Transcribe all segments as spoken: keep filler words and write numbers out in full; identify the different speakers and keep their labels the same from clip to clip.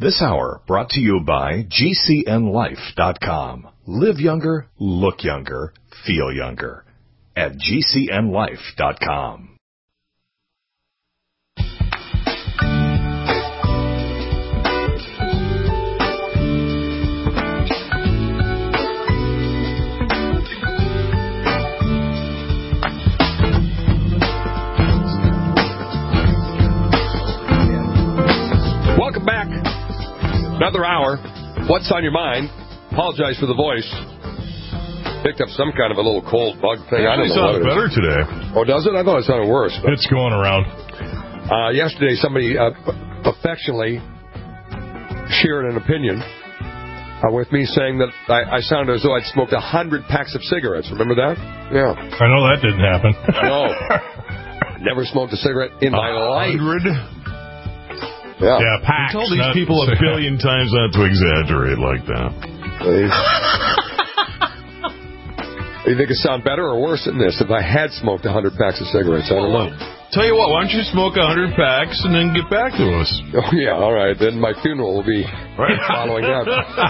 Speaker 1: This hour brought to you by G C N life dot com. Live younger, look younger, feel younger at G C N life dot com.
Speaker 2: Welcome back. Another hour. What's on your mind? Apologize for the voice. Picked up some kind of a little cold bug thing. I don't know what it is.
Speaker 3: It sounds better today.
Speaker 2: Oh, does it? I thought it sounded worse. But,
Speaker 3: it's going around.
Speaker 2: Uh, yesterday, somebody uh, affectionately shared an opinion uh, with me saying that I, I sounded as though I'd smoked a hundred packs of cigarettes. Remember that? Yeah.
Speaker 3: I know that didn't happen.
Speaker 2: No. Never smoked a cigarette in my life. Hundred?
Speaker 3: Yeah, yeah, packs.
Speaker 4: I told these people a billion times not to exaggerate like that.
Speaker 2: You think it sound better or worse than this if I had smoked a hundred packs of cigarettes? I don't know.
Speaker 4: Tell you what, why don't you smoke a hundred packs and then get back to us?
Speaker 2: Oh, yeah, all right. Then my funeral will be right following that.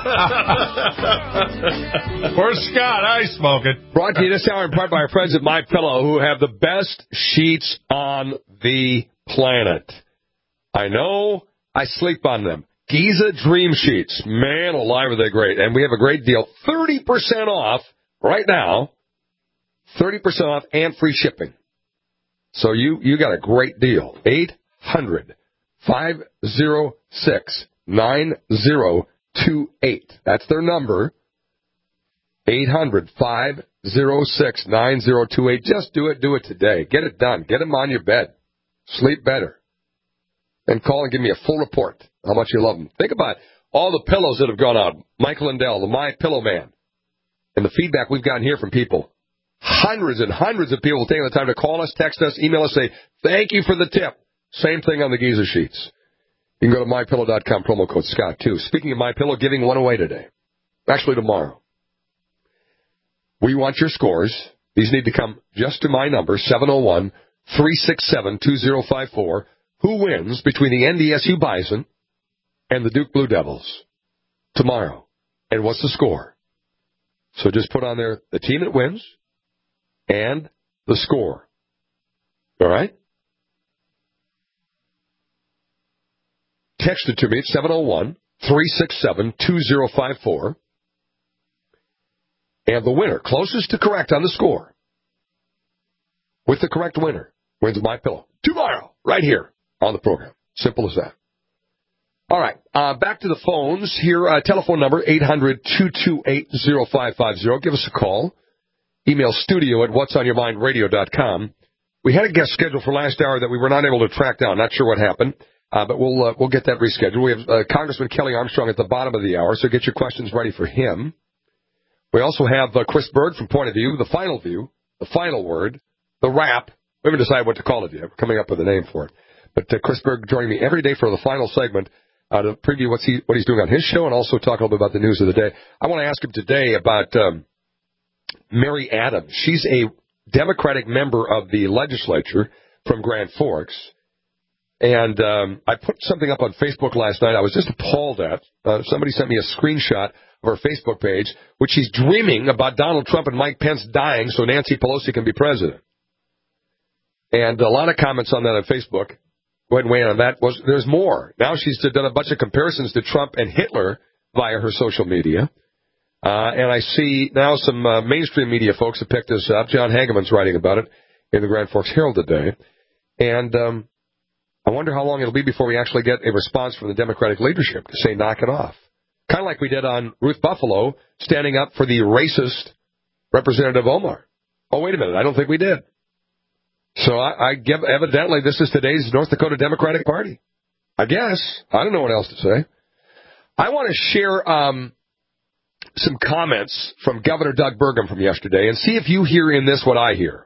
Speaker 3: Poor Scott, I smoke it.
Speaker 2: Brought to you this hour in part by our friends at MyPillow, who have the best sheets on the planet. I know. I sleep on them. Giza Dream Sheets. Man alive, are they great. And we have a great deal. thirty percent off right now. thirty percent off and free shipping. So you, you got a great deal. eight hundred, five oh six, nine oh two eight. That's their number. eight hundred, five oh six, nine oh two eight. Just do it. Do it today. Get it done. Get them on your bed. Sleep better. And call and give me a full report how much you love them. Think about all the pillows that have gone out. Michael Lindell, the My Pillow Man, and the feedback we've gotten here from people. Hundreds and hundreds of people taking the time to call us, text us, email us, say, thank you for the tip. Same thing on the Giza sheets. You can go to my pillow dot com, promo code Scott, too. Speaking of MyPillow, giving one away today. Actually, tomorrow. We want your scores. These need to come just to my number, seven oh one, three six seven, two oh five four. Who wins between the N D S U Bison and the Duke Blue Devils tomorrow? And what's the score? So just put on there the team that wins and the score. All right? Text it to me at seven oh one, three six seven, two oh five four. And the winner, closest to correct on the score, with the correct winner, wins MyPillow tomorrow, right here on the program. Simple as that. All right. Uh, back to the phones. Here, uh, telephone number, eight hundred, two two eight, oh five five oh. Give us a call. Email studio at whats on your mind radio dot com. We had a guest scheduled for last hour that we were not able to track down. Not sure what happened, uh, but we'll uh, we'll get that rescheduled. We have uh, Congressman Kelly Armstrong at the bottom of the hour, so get your questions ready for him. We also have uh, Chris Berg from Point of View, the final view, the final word, the wrap. We haven't decided what to call it yet. We're coming up with a name for it. But uh, Chris Berg joining me every day for the final segment uh, to preview what's he, what he's doing on his show and also talk a little bit about the news of the day. I want to ask him today about um, Mary Adams. She's a Democratic member of the legislature from Grand Forks. And um, I put something up on Facebook last night I was just appalled at. Uh, somebody sent me a screenshot of her Facebook page, which she's dreaming about Donald Trump and Mike Pence dying so Nancy Pelosi can be president. And a lot of comments on that on Facebook. Go ahead and weigh in on that. Was, there's more. Now she's done a bunch of comparisons to Trump and Hitler via her social media. Uh, and I see now some uh, mainstream media folks have picked this up. John Hageman's writing about it in the Grand Forks Herald today. And um, I wonder how long it'll be before we actually get a response from the Democratic leadership to say knock it off. Kind of like we did on Ruth Buffalo standing up for the racist Representative Omar. Oh, wait a minute. I don't think we did. So I, I give, evidently this is today's North Dakota Democratic Party. I guess. I don't know what else to say. I want to share um, some comments from Governor Doug Burgum from yesterday and see if you hear in this what I hear.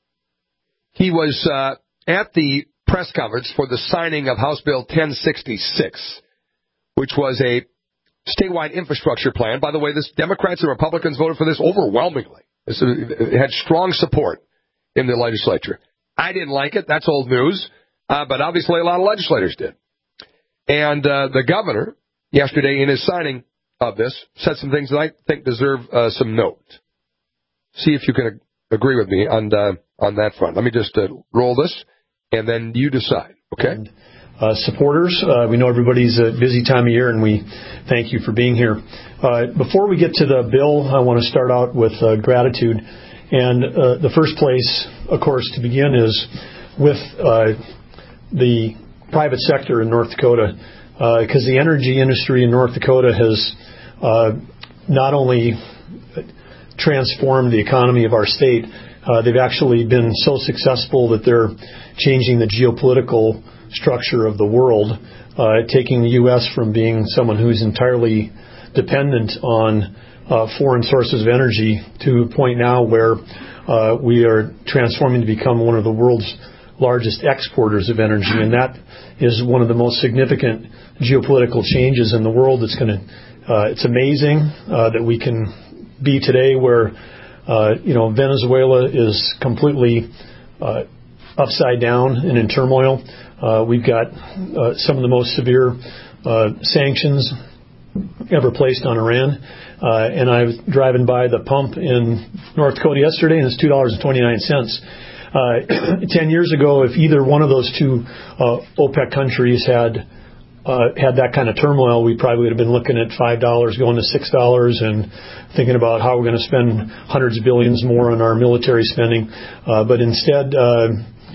Speaker 2: He was uh, at the press conference for the signing of House Bill ten sixty-six, which was a statewide infrastructure plan. By the way, this Democrats and Republicans voted for this overwhelmingly. This, it had strong support in the legislature. I didn't like it. That's old news. Uh, but obviously a lot of legislators did. And uh, the governor yesterday in his signing of this, said some things that I think deserve uh, some note. See if you can agree with me on uh, on that front. Let me just uh, roll this, and then you decide, okay?
Speaker 5: And, uh, supporters, uh, we know everybody's a busy time of year, and we thank you for being here. Uh, before we get to the bill, I want to start out with uh, gratitude. And uh, the first place, of course, to begin is with uh, the private sector in North Dakota, because uh, the energy industry in North Dakota has uh, not only transformed the economy of our state, uh, they've actually been so successful that they're changing the geopolitical structure of the world, uh, taking the U S from being someone who's entirely dependent on uh, foreign sources of energy to a point now where uh, we are transforming to become one of the world's largest exporters of energy, and that is one of the most significant geopolitical changes in the world. It's going to, uh, it's amazing uh, that we can be today where, uh, you know, Venezuela is completely uh, upside down and in turmoil. Uh, we've got uh, some of the most severe uh, sanctions ever placed on Iran. Uh, and I was driving by the pump in North Dakota yesterday, and it's two dollars and twenty-nine cents. Uh, ten years ago, if either one of those two uh, OPEC countries had uh, had that kind of turmoil, we probably would have been looking at five dollars going to six dollars and thinking about how we're going to spend hundreds of billions more on our military spending. Uh, but instead, uh,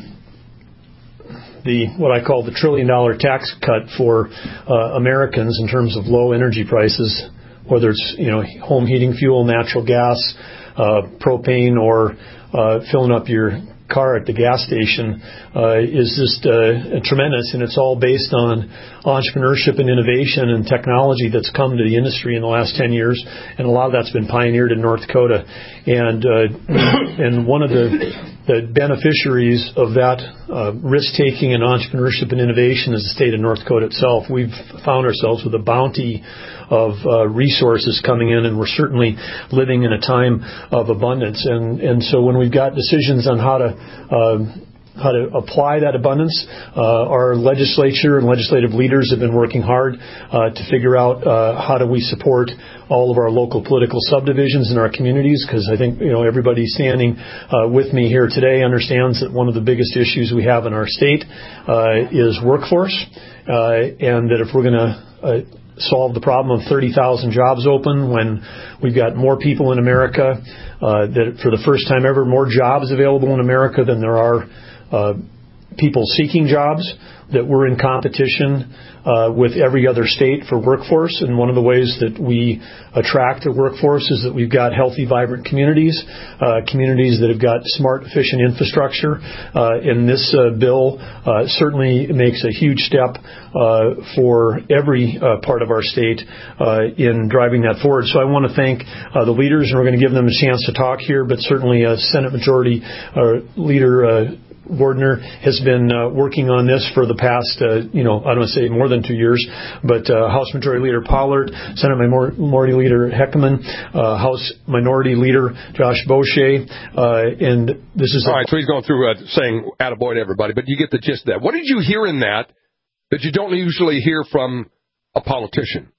Speaker 5: the what I call the trillion dollar tax cut for uh, Americans in terms of low energy prices, whether it's, you know, home heating fuel, natural gas, uh, propane, or uh, filling up your car at the gas station, uh, is just uh, tremendous, and it's all based on entrepreneurship and innovation and technology that's come to the industry in the last ten years, and a lot of that's been pioneered in North Dakota. And uh, and one of the the beneficiaries of that uh, risk-taking and entrepreneurship and innovation is the state of North Dakota itself. We've found ourselves with a bounty of uh, resources coming in, and we're certainly living in a time of abundance. And, and so when we've got decisions on how to uh, how to apply that abundance, uh, our legislature and legislative leaders have been working hard uh, to figure out uh, how do we support all of our local political subdivisions in our communities, because I think, you know, everybody standing uh, with me here today understands that one of the biggest issues we have in our state uh, is workforce, uh, and that if we're going to uh, solve the problem of thirty thousand jobs open when we've got more people in America, uh, that for the first time ever, more jobs available in America than there are uh, people seeking jobs, that we're in competition uh, with every other state for workforce. And one of the ways that we attract a workforce is that we've got healthy, vibrant communities, uh, communities that have got smart, efficient infrastructure. Uh, and this uh, bill uh, certainly makes a huge step uh, for every uh, part of our state uh, in driving that forward. So I want to thank uh, the leaders, and we're going to give them a chance to talk here, but certainly uh, Senate Majority uh, Leader uh, Wardner has been uh, working on this for the past, uh, you know, I don't want to say more than two years, but uh, House Majority Leader Pollard, Senate Minority Leader Heckman, uh, House Minority Leader Josh Boucher, uh, and this is...
Speaker 2: All right, so he's going through uh, saying attaboy to everybody, but you get the gist of that. What did you hear in that that you don't usually hear from a politician,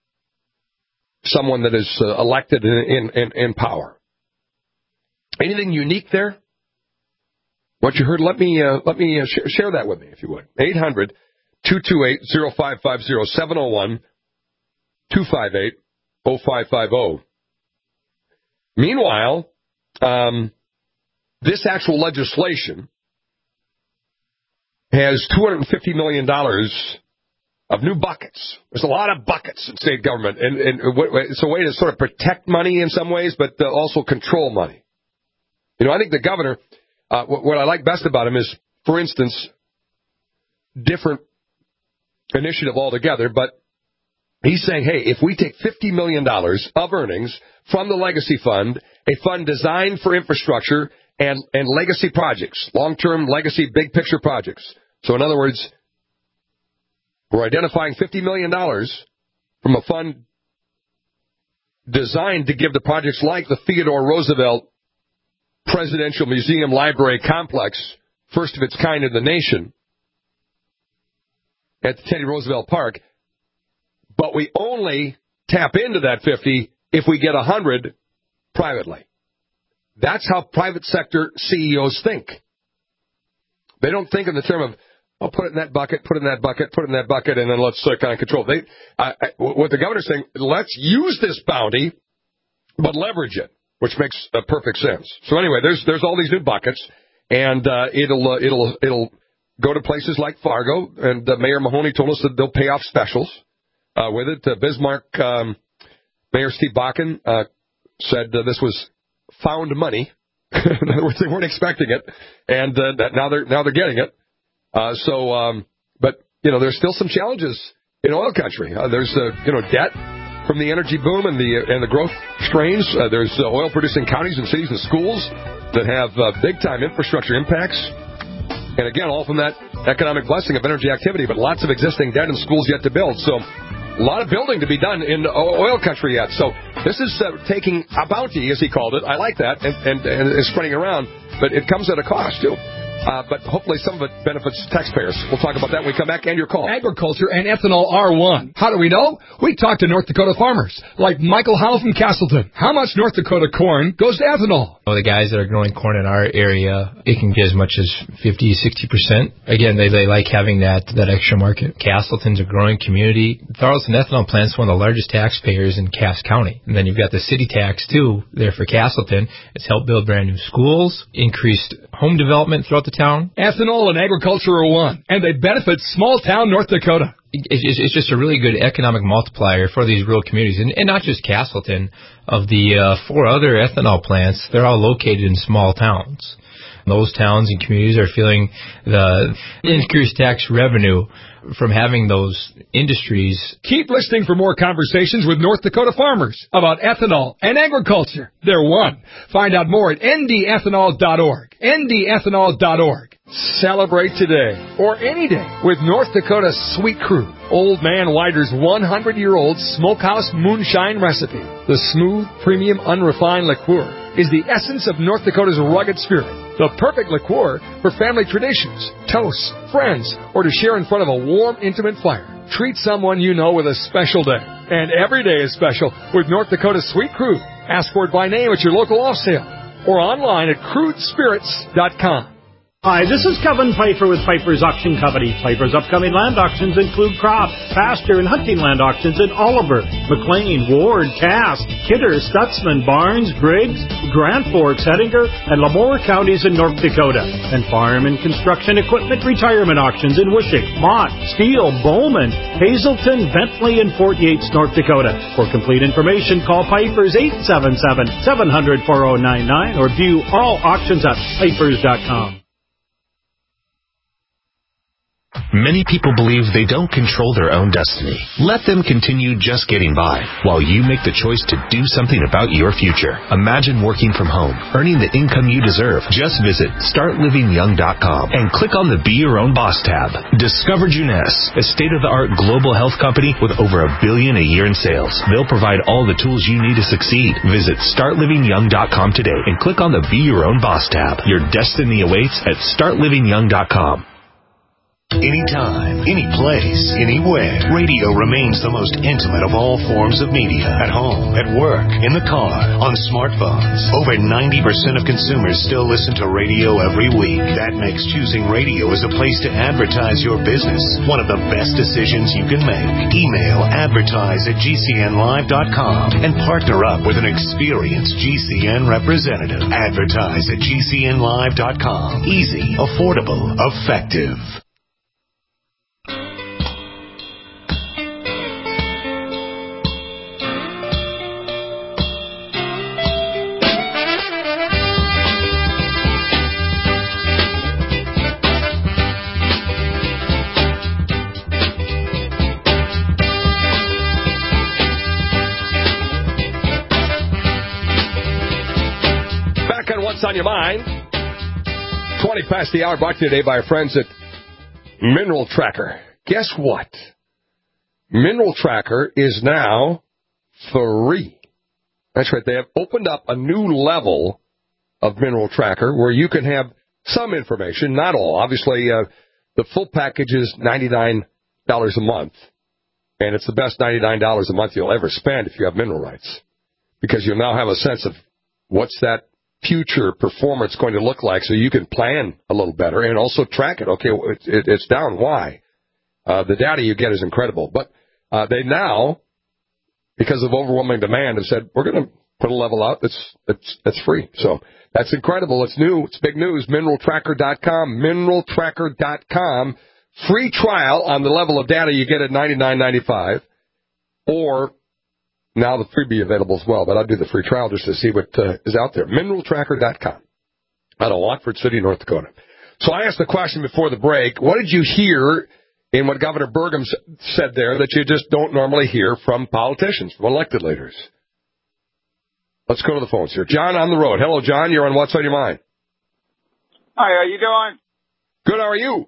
Speaker 2: someone that is uh, elected in, in, in power? Anything unique there? What you heard, let me uh, let me uh, sh- share that with me, if you would. eight hundred, two two eight, oh five five oh, seven oh one, two five eight, oh five five oh. Meanwhile, um, this actual legislation has two hundred fifty million dollars of new buckets. There's a lot of buckets in state government, and, and it's a way to sort of protect money in some ways, but uh, also control money. You know, I think the governor... Uh, what, what I like best about him is, for instance, different initiative altogether, but he's saying, hey, if we take fifty million dollars of earnings from the legacy fund, a fund designed for infrastructure and, and legacy projects, long-term legacy big picture projects. So in other words, we're identifying fifty million dollars from a fund designed to give the projects like the Theodore Roosevelt Presidential Museum Library Complex, first of its kind in the nation, at the Teddy Roosevelt Park, but we only tap into that fifty if we get one hundred privately. That's how private sector C E Os think. They don't think in the term of, oh, put it in that bucket, put it in that bucket, put it in that bucket, and then let's uh, kind of control. They, uh, what the governor's saying, let's use this bounty, but leverage it, which makes uh, perfect sense. So anyway, there's there's all these new buckets, and uh, it'll uh, it'll it'll go to places like Fargo, and uh, Mayor Mahoney told us that they'll pay off specials uh, with it. Uh, Bismarck um, Mayor Steve Bakken uh, said uh, this was found money. In other words, they weren't expecting it, and uh, that now they're now they're getting it. Uh, so, um, but you know, there's still some challenges in oil country. Uh, there's uh, you know debt from the energy boom and the uh, and the growth strains. Uh, there's uh, oil-producing counties and cities and schools that have uh, big-time infrastructure impacts. And again, all from that economic blessing of energy activity, but lots of existing debt and schools yet to build. So a lot of building to be done in oil country yet. So this is uh, taking a bounty, as he called it. I like that, and, and, and is spreading around, but it comes at a cost, too. Uh, but hopefully some of it benefits taxpayers. We'll talk about that when we come back, and your call.
Speaker 6: Agriculture and ethanol are one. How do we know? We talk to North Dakota farmers, like Michael Howell from Castleton. How much North Dakota corn goes to ethanol?
Speaker 7: Well, the guys that are growing corn in our area, it can get as much as fifty, sixty percent. Again, they, they like having that, that extra market. Castleton's a growing community. Tarleton Ethanol Plant's one of the largest taxpayers in Cass County. And then you've got the city tax, too, there for Castleton. It's helped build brand new schools, increased home development throughout the town.
Speaker 6: Ethanol and agriculture are one, and they benefit small-town North Dakota.
Speaker 7: It's just a really good economic multiplier for these rural communities, and, and not just Castleton. Of the uh, four other ethanol plants, they're all located in small towns. Those towns and communities are feeling the increased tax revenue from having those industries.
Speaker 6: Keep listening for more conversations with North Dakota farmers about ethanol and agriculture. They're one. Find out more at N D ethanol dot org. N D ethanol dot org. Celebrate today, or any day, with North Dakota Sweet Crew, Old Man Wider's one hundred year old smokehouse moonshine recipe. The smooth, premium, unrefined liqueur is the essence of North Dakota's rugged spirit. The perfect liqueur for family traditions, toasts, friends, or to share in front of a warm, intimate fire. Treat someone you know with a special day. And every day is special with North Dakota Sweet Crew. Ask for it by name at your local off sale or online at crude spirits dot com.
Speaker 8: Hi, this is Kevin Pfeiffer with Pfeiffer's Auction Company. Pfeiffer's upcoming land auctions include crop, pasture, and hunting land auctions in Oliver, McLean, Ward, Cass, Kidder, Stutzman, Barnes, Griggs, Grand Forks, Hettinger, and Lemoore counties in North Dakota. And farm and construction equipment retirement auctions in Wishing, Mott, Steele, Bowman, Hazelton, Bentley, and Fort Yates, North Dakota. For complete information, call Pfeiffer's eight seven seven, seven hundred, four oh nine nine or view all auctions at Pfeiffer's dot com.
Speaker 1: Many people believe they don't control their own destiny. Let them continue just getting by while you make the choice to do something about your future. Imagine working from home, earning the income you deserve. Just visit start living young dot com and click on the Be Your Own Boss tab. Discover Juness, a state-of-the-art global health company with over a billion a year in sales. They'll provide all the tools you need to succeed. Visit start living young dot com today and click on the Be Your Own Boss tab. Your destiny awaits at start living young dot com. Anytime, any place, anywhere. Radio remains the most intimate of all forms of media. At home, at work, in the car, on smartphones. Over ninety percent of consumers still listen to radio every week. That makes choosing radio as a place to advertise your business one of the best decisions you can make. Email advertise at G C N live dot com and partner up with an experienced G C N representative. Advertise at G C N live dot com. Easy, affordable, effective.
Speaker 2: On your mind, twenty past the hour, brought to you today by our friends at Mineral Tracker. Guess what? Mineral Tracker is now free. That's right. They have opened up a new level of Mineral Tracker where you can have some information, not all. Obviously, uh, the full package is ninety-nine dollars a month. And it's the best ninety-nine dollars a month you'll ever spend if you have mineral rights, because you'll now have a sense of what's that future performance going to look like, so you can plan a little better and also track it. Okay, it, it, it's down. Why? Uh, the data you get is incredible. But uh, they now, because of overwhelming demand, have said, we're going to put a level out that's, that's, that's free. So that's incredible. It's new. It's big news. mineral tracker dot com. mineral tracker dot com. Free trial on the level of data you get at ninety-nine ninety-five, or now the freebie available as well, but I'll do the free trial just to see what uh, is out there. mineral tracker dot com out of Watford City, North Dakota. So I asked the question before the break, what did you hear in what Governor Burgum said there that you just don't normally hear from politicians, from elected leaders? Let's go to the phones here. John on the road. Hello, John. You're on What's on Your Mind.
Speaker 9: Hi, how you doing?
Speaker 2: Good, how are you?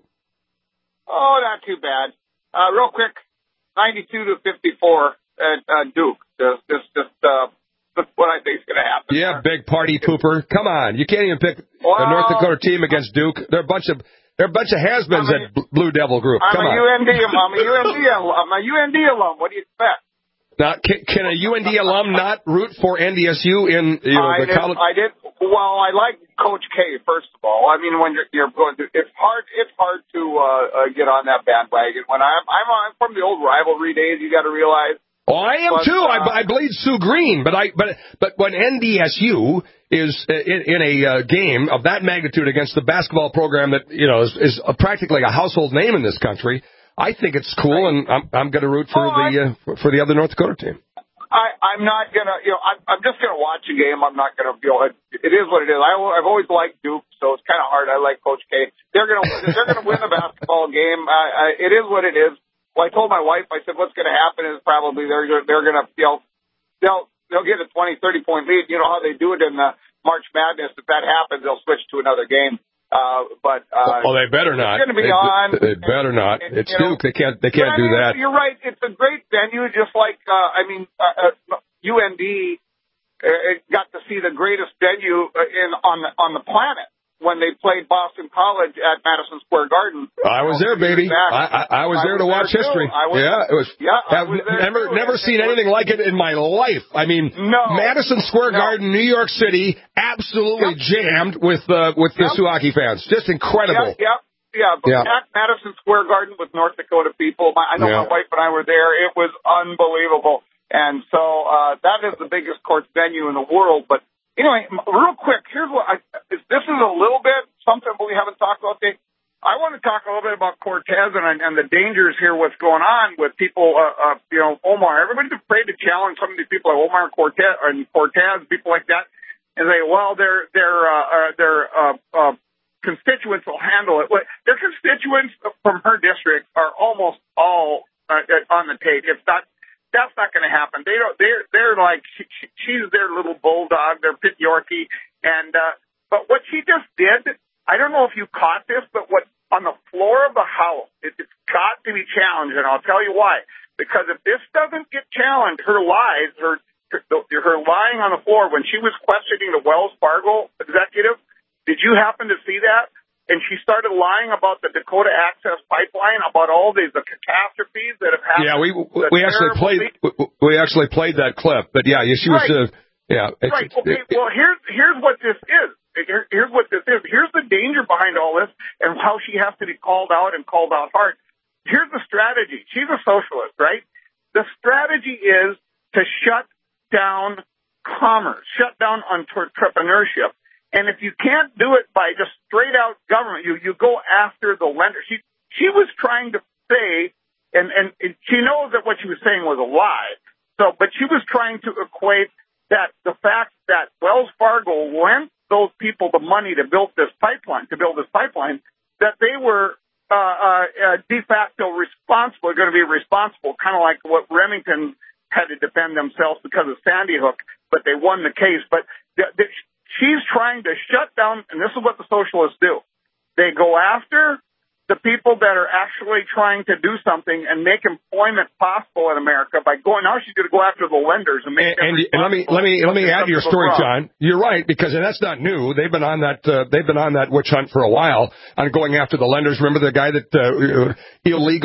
Speaker 9: Oh, not too bad. Uh, real quick, ninety-two to fifty-four at uh, Duke. Just, just, just, uh, just what I think is going to happen.
Speaker 2: Yeah, big party pooper. Come on, you can't even pick
Speaker 9: well,
Speaker 2: a North Dakota team against Duke. They're a bunch of they're a bunch of has-beens at Blue Devil Group.
Speaker 9: I'm
Speaker 2: Come
Speaker 9: a
Speaker 2: on.
Speaker 9: U N D. I'm a U N D. I'm a U N D alum. What do you expect?
Speaker 2: Now, can, can a U N D alum not root for N D S U in you know,
Speaker 9: I
Speaker 2: the
Speaker 9: did,
Speaker 2: college?
Speaker 9: I did. Well, I like Coach K. First of all, I mean, when you're, you're going to, it's hard. It's hard to uh, uh, get on that bandwagon. When I'm, I'm, I'm from the old rivalry days. You got to realize.
Speaker 2: Oh, I am
Speaker 9: but,
Speaker 2: too.
Speaker 9: Uh,
Speaker 2: I, I bleed Sioux Green, but I, but, but when N D S U is in, in a uh, game of that magnitude against the basketball program that you know is, is a, practically a household name in this country, I think it's cool, right. and I'm, I'm going to root for
Speaker 9: oh,
Speaker 2: the uh, for the other North Dakota team.
Speaker 9: I, I'm not gonna, you know, I'm, I'm just gonna watch a game. I'm not gonna, you know, it, it is what it is. I, I've always liked Duke, so it's kind of hard. I like Coach K. They're gonna, they're gonna win the basketball game. I, I, it is what it is. Well, I told my wife, I said, what's gonna happen is probably they're, they're gonna, you know, they'll, they'll get a twenty, thirty point lead. You know how they do it in the March Madness. If that happens, they'll switch to another game. Uh, but, uh,
Speaker 2: well, they better not.
Speaker 9: It's going to be
Speaker 2: they,
Speaker 9: on.
Speaker 2: They better not. And, it's Duke. Know, they can't, they can't
Speaker 9: I
Speaker 2: do
Speaker 9: mean,
Speaker 2: that.
Speaker 9: You're right. It's a great venue, just like, uh, I mean, uh, uh, U N D uh, got to see the greatest venue in on the, on the planet when they played Boston College at Madison Square Garden.
Speaker 2: I was there, baby. I, I, I was there
Speaker 9: I was
Speaker 2: to watch
Speaker 9: there
Speaker 2: history.
Speaker 9: I was,
Speaker 2: yeah, it was.
Speaker 9: Yeah,
Speaker 2: I've
Speaker 9: I was there
Speaker 2: never
Speaker 9: too.
Speaker 2: never seen anything like it in my life. I mean,
Speaker 9: no,
Speaker 2: Madison Square
Speaker 9: no.
Speaker 2: Garden, New York City, absolutely
Speaker 9: yep.
Speaker 2: jammed with uh, with the
Speaker 9: yep.
Speaker 2: Sioux hockey fans. Just incredible.
Speaker 9: Yep. yep. Yeah, but
Speaker 2: yeah.
Speaker 9: at Madison Square Garden with North Dakota people, my, I know
Speaker 2: yeah.
Speaker 9: my wife and I were there. It was unbelievable. And so uh, that is the biggest court venue in the world. But anyway, real quick, here's what I, this is a little bit something we haven't talked about today. I want to talk a little bit about Cortez and, and the dangers here, what's going on with people, uh, uh, you know, Omar. Everybody's afraid to challenge some of these people like Omar Cortez, and Cortez, people like that, and say, well, their their uh, uh, their uh, uh, constituents will handle it. Their constituents from her district are almost all uh, on the tape. It's not. That's not going to happen. They don't. They're they're like she, she's their little bulldog, their pit Yorkie, and uh, but what she just did, I don't know if you caught this, but what on the floor of the House, it, it's got to be challenged, and I'll tell you why. Because if this doesn't get challenged, her lies, her her, her lying on the floor when she was questioning the Wells Fargo executive, did you happen to see that? And she started lying about the Dakota Access Pipeline, about all these the catastrophes that have happened.
Speaker 2: Yeah, we we actually played we, we actually played that clip, but yeah, she was
Speaker 9: right.
Speaker 2: uh, yeah. It's,
Speaker 9: right. Okay.
Speaker 2: It,
Speaker 9: well, here's here's what this is. Here, here's what this is. Here's the danger behind all this, and how she has to be called out and called out hard. Here's the strategy. She's a socialist, right? The strategy is to shut down commerce, shut down entrepreneurship. And if you can't do it by just straight out government, you, you go after the lender. She she was trying to say, and, and she knows that what she was saying was a lie. So, but she was trying to equate that the fact that Wells Fargo lent those people the money to build this pipeline, to build this pipeline, that they were uh, uh, uh, de facto responsible, going to be responsible, kind of like what Remington had to defend themselves because of Sandy Hook, but they won the case. But the, the, she's trying to shut down, and this is what the socialists do. They go after the people that are actually trying to do something and make employment possible in America by going. Now she's going to go after the lenders and make.
Speaker 2: And, and, and let me let me let me add to your story, John. You're right, because and that's not new. They've been on that uh, they've been on that witch hunt for a while on going after the lenders. Remember the guy that uh, illegally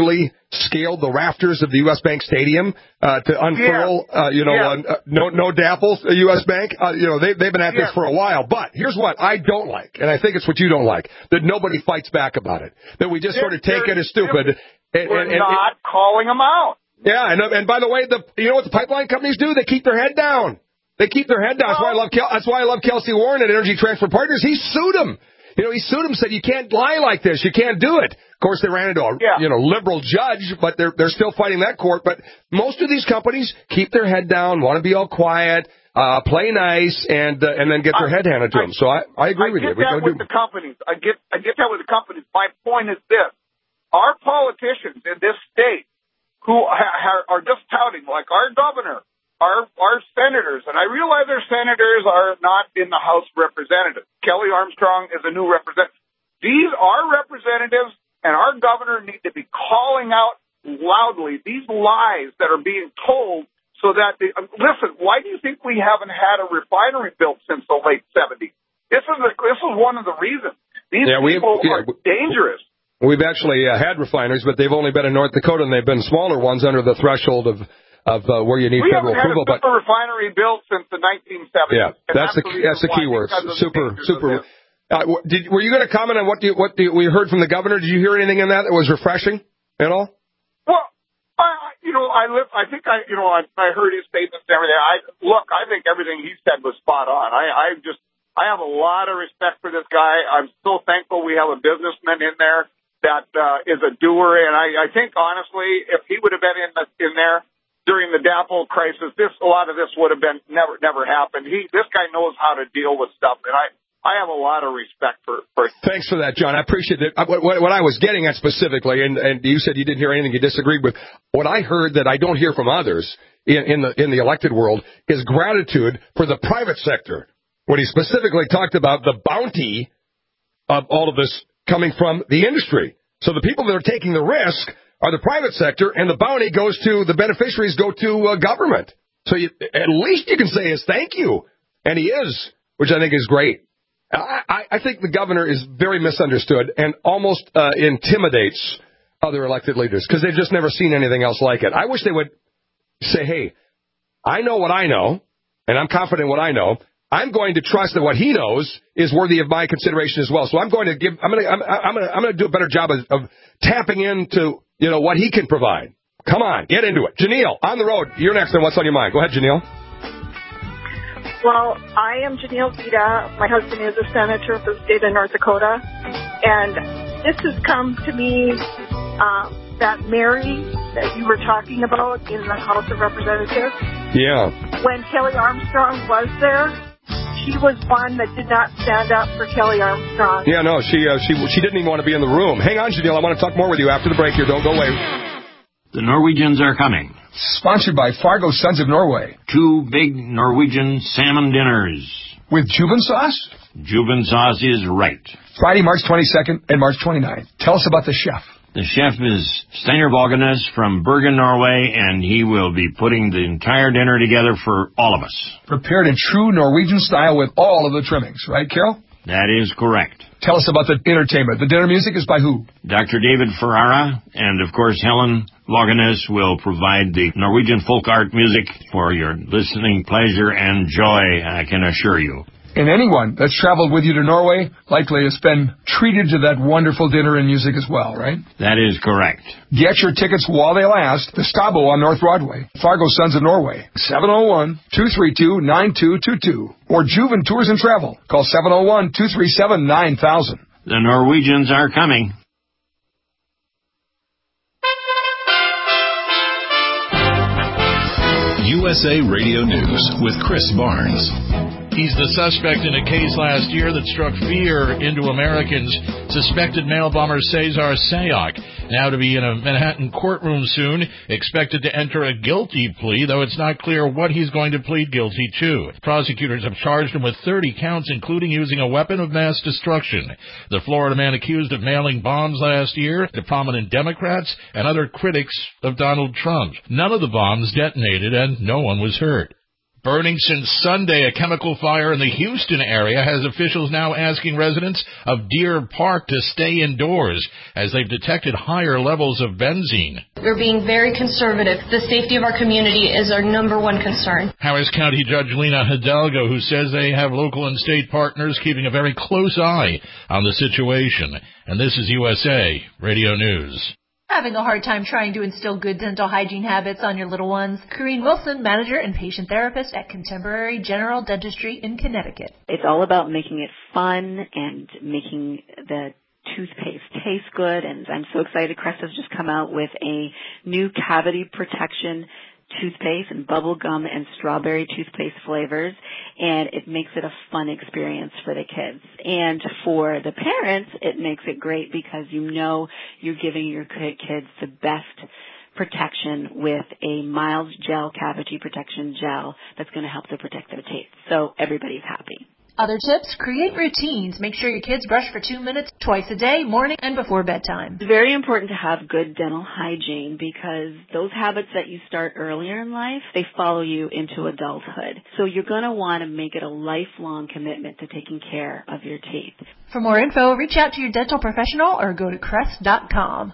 Speaker 2: scaled the rafters of the U S. Bank Stadium uh, to unfurl, yeah. uh, you know, yeah. uh, no no dapples, U S. Bank. Uh, you know, they, they've been at yeah. this for a while. But here's what I don't like, and I think it's what you don't like, that nobody fights back about it, that we just sort of take it as stupid. And,
Speaker 9: We're
Speaker 2: and, and,
Speaker 9: not and, calling them out.
Speaker 2: Yeah, and and by the way, the you know what the pipeline companies do? They keep their head down. They keep their head down. That's why I love Kel- that's why I love Kelsey Warren at Energy Transfer Partners. He sued him. You know, he sued him, said you can't lie like this. You can't do it. Of course, they ran into a yeah. you know liberal judge, but they're they're still fighting that court. But most of these companies keep their head down, want to be all quiet, uh, play nice, and uh, and then get their
Speaker 9: I,
Speaker 2: head handed to
Speaker 9: I,
Speaker 2: them. So I, I agree
Speaker 9: I
Speaker 2: with
Speaker 9: get
Speaker 2: you.
Speaker 9: That with do... the companies. I get I get that with the companies. My point is this: our politicians in this state who ha- are just touting, like our governor, our our senators, and I realize our senators are not in the House of Representatives. Kelly Armstrong is a new representative. These are representatives, and our governor need to be calling out loudly these lies that are being told so that, they, listen, why do you think we haven't had a refinery built since the late seventies? This is, a, this is one of the reasons. These yeah, people yeah, are dangerous.
Speaker 2: We've actually uh, had refineries, but they've only been in North Dakota, and they've been smaller ones under the threshold of of uh, where you need
Speaker 9: we
Speaker 2: federal approval.
Speaker 9: We haven't had a super refinery built since the nineteen seventies.
Speaker 2: Yeah, that's the, the that's the key word. Super, super. Uh, did, were you going to comment on what do you, what do you, we heard from the governor? Did you hear anything in that that was refreshing at all?
Speaker 9: Well, I, you know, I live, I think I, you know, I, I heard his statements and everything. I look, I think everything he said was spot on. I, I just, I have a lot of respect for this guy. I'm so thankful we have a businessman in there that uh, is a doer. And I, I think honestly, if he would have been in the, in there during the DAPL crisis, this a lot of this would have been never, never happened. He, this guy knows how to deal with stuff, and I. I have a lot of respect for, for
Speaker 2: Thanks for that, John. I appreciate it. What, what, what I was getting at specifically, and, and you said you didn't hear anything you disagreed with, what I heard that I don't hear from others in, in the in the elected world is gratitude for the private sector. When he specifically talked about the bounty of all of this coming from the industry. So the people that are taking the risk are the private sector, and the bounty goes to, the beneficiaries go to uh, government. So you, at least you can say is thank you. And he is, which I think is great. I, I think the governor is very misunderstood and almost uh, intimidates other elected leaders because they've just never seen anything else like it. I wish they would say, hey, I know what I know, and I'm confident in what I know. I'm going to trust that what he knows is worthy of my consideration as well. So I'm going to give, I'm going to, I'm, I'm going to, I'm going to do a better job of, of tapping into, you know, what he can provide. Come on, get into it. Janelle, on the road. You're next on What's on Your Mind. Go ahead, Janelle.
Speaker 10: Well, I am Janelle Vita. My husband is a senator for the state of North Dakota. And this has come to me, um, that Mary that you were talking about in the House of Representatives.
Speaker 2: Yeah.
Speaker 10: When Kelly Armstrong was there, she was one that did not stand up for Kelly Armstrong.
Speaker 2: Yeah, no, she uh, she she didn't even want to be in the room. Hang on, Janelle. I want to talk more with you after the break here. Don't go away.
Speaker 11: The Norwegians are coming.
Speaker 6: Sponsored by Fargo Sons of Norway.
Speaker 11: Two big Norwegian salmon dinners.
Speaker 6: With Juven sauce?
Speaker 11: Juven sauce is right.
Speaker 6: Friday, March twenty-second and March twenty-ninth. Tell us about the chef.
Speaker 11: The chef is Steinar Vågenes from Bergen, Norway, and he will be putting the entire dinner together for all of us.
Speaker 6: Prepared in true Norwegian style with all of the trimmings, right, Carol?
Speaker 11: That is correct.
Speaker 6: Tell us about the entertainment. The dinner music is by who?
Speaker 11: Doctor David Ferrara, and of course Helen Vågenes will provide the Norwegian folk art music for your listening pleasure and joy, I can assure you.
Speaker 6: And anyone that's traveled with you to Norway likely has been treated to that wonderful dinner and music as well, right?
Speaker 11: That is correct.
Speaker 6: Get your tickets while they last. The Skabo on North Broadway. Fargo Sons of Norway. seven oh one, two three two, nine two two two. Or Juven Tours and Travel. Call seven oh one, two three seven, nine thousand.
Speaker 11: The Norwegians are coming.
Speaker 1: U S A Radio News with Chris Barnes.
Speaker 3: He's the suspect in a case last year that struck fear into Americans. Suspected mail bomber Cesar Sayoc, now to be in a Manhattan courtroom soon, expected to enter a guilty plea, though it's not clear what he's going to plead guilty to. Prosecutors have charged him with thirty counts, including using a weapon of mass destruction. The Florida man accused of mailing bombs last year to prominent Democrats and other critics of Donald Trump. None of the bombs detonated and no one was hurt. Burning since Sunday, a chemical fire in the Houston area has officials now asking residents of Deer Park to stay indoors as they've detected higher levels of benzene.
Speaker 12: We're being very conservative. The safety of our community is our number one concern.
Speaker 3: Harris County Judge Lena Hidalgo, who says they have local and state partners keeping a very close eye on the situation. And this is U S A Radio News.
Speaker 13: Having a hard time trying to instill good dental hygiene habits on your little ones? Corrine Wilson, manager and patient therapist at Contemporary General Dentistry in Connecticut.
Speaker 14: It's all about making it fun and making the toothpaste taste good, and I'm so excited. Crest has just come out with a new cavity protection toothpaste and bubble gum and strawberry toothpaste flavors, and it makes it a fun experience for the kids. And for the parents, it makes it great because you know you're giving your kids the best protection with a mild gel cavity protection gel that's going to help to protect their teeth. So everybody's happy.
Speaker 13: Other tips, create routines. Make sure your kids brush for two minutes twice a day, morning and before bedtime.
Speaker 14: It's very important to have good dental hygiene because those habits that you start earlier in life, they follow you into adulthood. So you're going to want to make it a lifelong commitment to taking care of your teeth.
Speaker 13: For more info, reach out to your dental professional or go to crest dot com.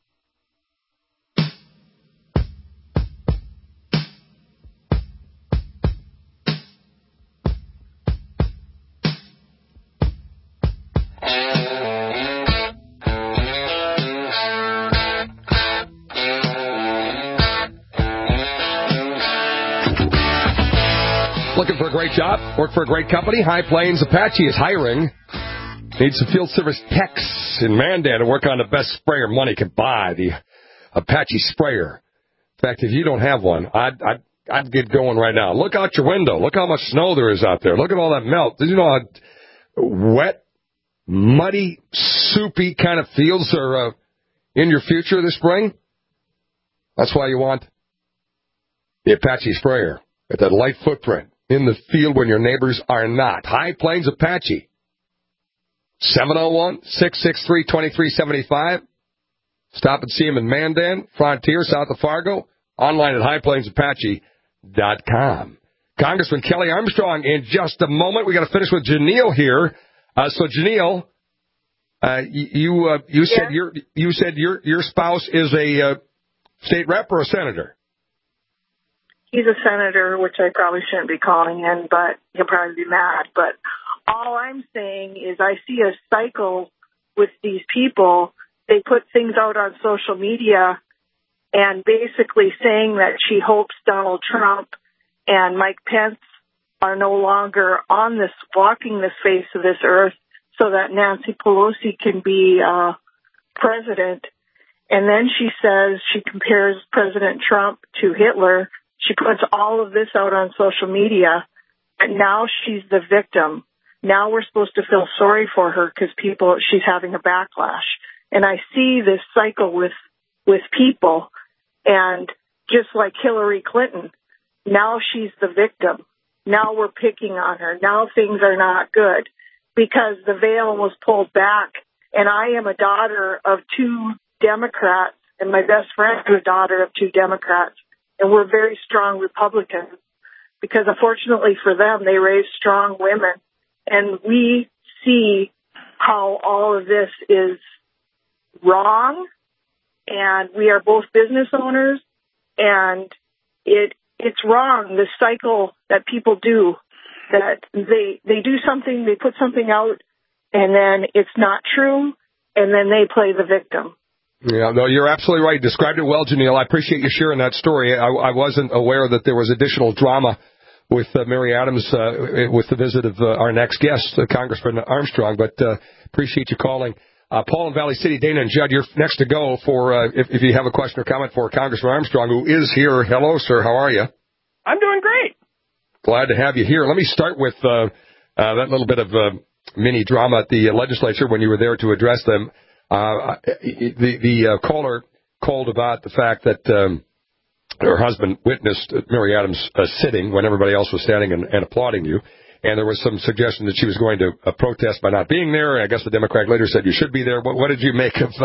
Speaker 2: Looking for a great job? Work for a great company? High Plains Apache is hiring. Needs some field service techs in Mandan to work on the best sprayer money can buy, the Apache sprayer. In fact, if you don't have one, I'd, I'd, I'd get going right now. Look out your window. Look how much snow there is out there. Look at all that melt. Did you know how wet, muddy, soupy kind of fields are uh, in your future this spring? That's why you want the Apache sprayer at that light footprint in the field when your neighbors are not. High Plains Apache. seven oh one, six six three, two three seven five. Stop and see him in Mandan, Frontier, south of Fargo. Online at high plains apache dot com. Congressman Kelly Armstrong in just a moment. We got to finish with Janelle here. Uh, so Janelle, uh, you uh, you
Speaker 10: yeah.
Speaker 2: said your you said your your spouse is a uh, state rep or a senator?
Speaker 10: He's a senator, which I probably shouldn't be calling in, but he'll probably be mad. But all I'm saying is I see a cycle with these people. They put things out on social media and basically saying that she hopes Donald Trump and Mike Pence are no longer on this, walking this face of this earth so that Nancy Pelosi can be uh, president. And then she says she compares President Trump to Hitler. She puts all of this out on social media, and now she's the victim. Now we're supposed to feel sorry for her because people, she's having a backlash. And I see this cycle with, with people, and just like Hillary Clinton, now she's the victim. Now we're picking on her. Now things are not good because the veil was pulled back. And I am a daughter of two Democrats, and my best friend is a daughter of two Democrats. And we're very strong Republicans because, unfortunately for them, they raise strong women. And we see how all of this is wrong. And we are both business owners. And it it's wrong, the cycle that people do, that they they do something, they put something out, and then it's not true, and then they play the victim.
Speaker 2: Yeah, no, you're absolutely right. Described it well, Janelle. I appreciate you sharing that story. I, I wasn't aware that there was additional drama with uh, Mary Adams uh, with the visit of uh, our next guest, uh, Congressman Armstrong, but uh, appreciate you calling. Uh, Paul in Valley City, Dana and Judd, you're next to go for uh, if, if you have a question or comment for Congressman Armstrong, who is here. Hello, sir. How are you?
Speaker 15: I'm doing great.
Speaker 2: Glad to have you here. Let me start with uh, uh, that little bit of uh, mini drama at the legislature when you were there to address them. Uh, the the uh, caller called about the fact that um, her husband witnessed Mary Adams uh, sitting when everybody else was standing and, and applauding you. And there was some suggestion that she was going to uh, protest by not being there. I guess the Democratic leader said you should be there. What, what did you make of uh,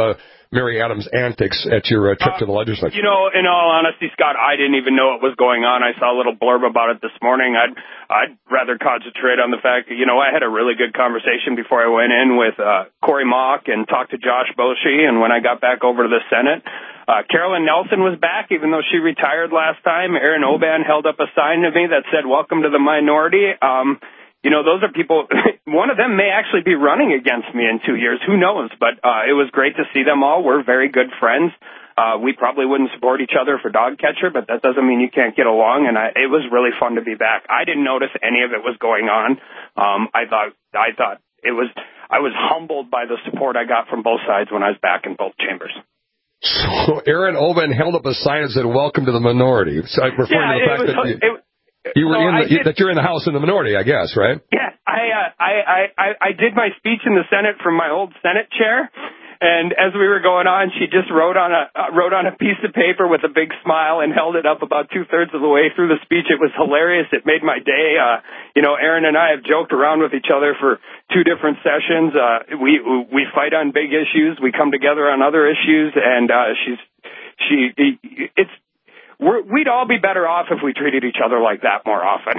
Speaker 2: Mary Adams' antics at your uh, trip
Speaker 15: uh,
Speaker 2: to the legislature?
Speaker 15: You know, in all honesty, Scott, I didn't even know what was going on. I saw a little blurb about it this morning. I'd I'd rather concentrate on the fact that, you know, I had a really good conversation before I went in with uh, Corey Mock and talked to Josh Boshi, and when I got back over to the Senate, uh, Carolyn Nelson was back, even though she retired last time. Aaron Oban held up a sign to me that said, "Welcome to the minority." Um, you know, those are people, one of them may actually be running against me in two years. Who knows? But uh, it was great to see them all. We're very good friends. Uh, we probably wouldn't support each other for dog catcher, but that doesn't mean you can't get along. And I, it was really fun to be back. I didn't notice any of it was going on. Um, I thought, I thought it was, I was humbled by the support I got from both sides when I was back in both chambers.
Speaker 2: So Aaron Oban held up a sign that said, "Welcome to the minority." So referring
Speaker 15: yeah,
Speaker 2: to the fact
Speaker 15: was,
Speaker 2: that you,
Speaker 15: it,
Speaker 2: you were
Speaker 15: so
Speaker 2: in the,
Speaker 15: did,
Speaker 2: that you're in the House in the minority, I guess, right?
Speaker 15: Yeah, I, uh, I, I, I, I did my speech in the Senate from my old Senate chair. And as we were going on, she just wrote on a uh, wrote on a piece of paper with a big smile and held it up about two thirds of the way through the speech. It was hilarious. It made my day. Uh, you know, Aaron and I have joked around with each other for two different sessions. Uh, we we fight on big issues. We come together on other issues. And uh, she's she it's we're, we'd all be better off if we treated each other like that more often.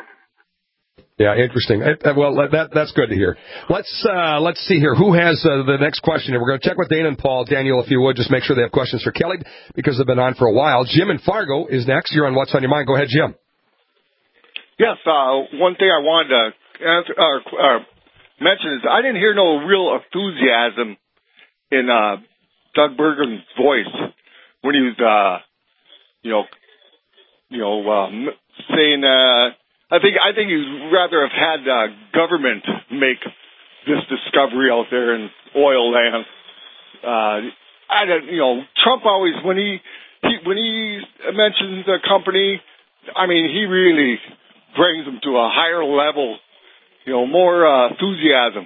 Speaker 2: Yeah, interesting. Well, that that's good to hear. Let's uh, let's see here. Who has uh, the next question? We're going to check with Dana and Paul. Daniel, if you would, just make sure they have questions for Kelly because they've been on for a while. Jim in Fargo is next. You're on What's on Your Mind. Go ahead, Jim.
Speaker 16: Yes, uh, one thing I wanted to answer, uh, uh, mention is I didn't hear no real enthusiasm in uh, Doug Burgum's voice when he was, uh, you know, you know, um, saying. Uh, I think I think you'd rather have had uh, government make this discovery out there in oil land. Uh, I don't, you know, Trump always when he, he when he mentions a company, I mean, he really brings them to a higher level, you know, more uh, enthusiasm.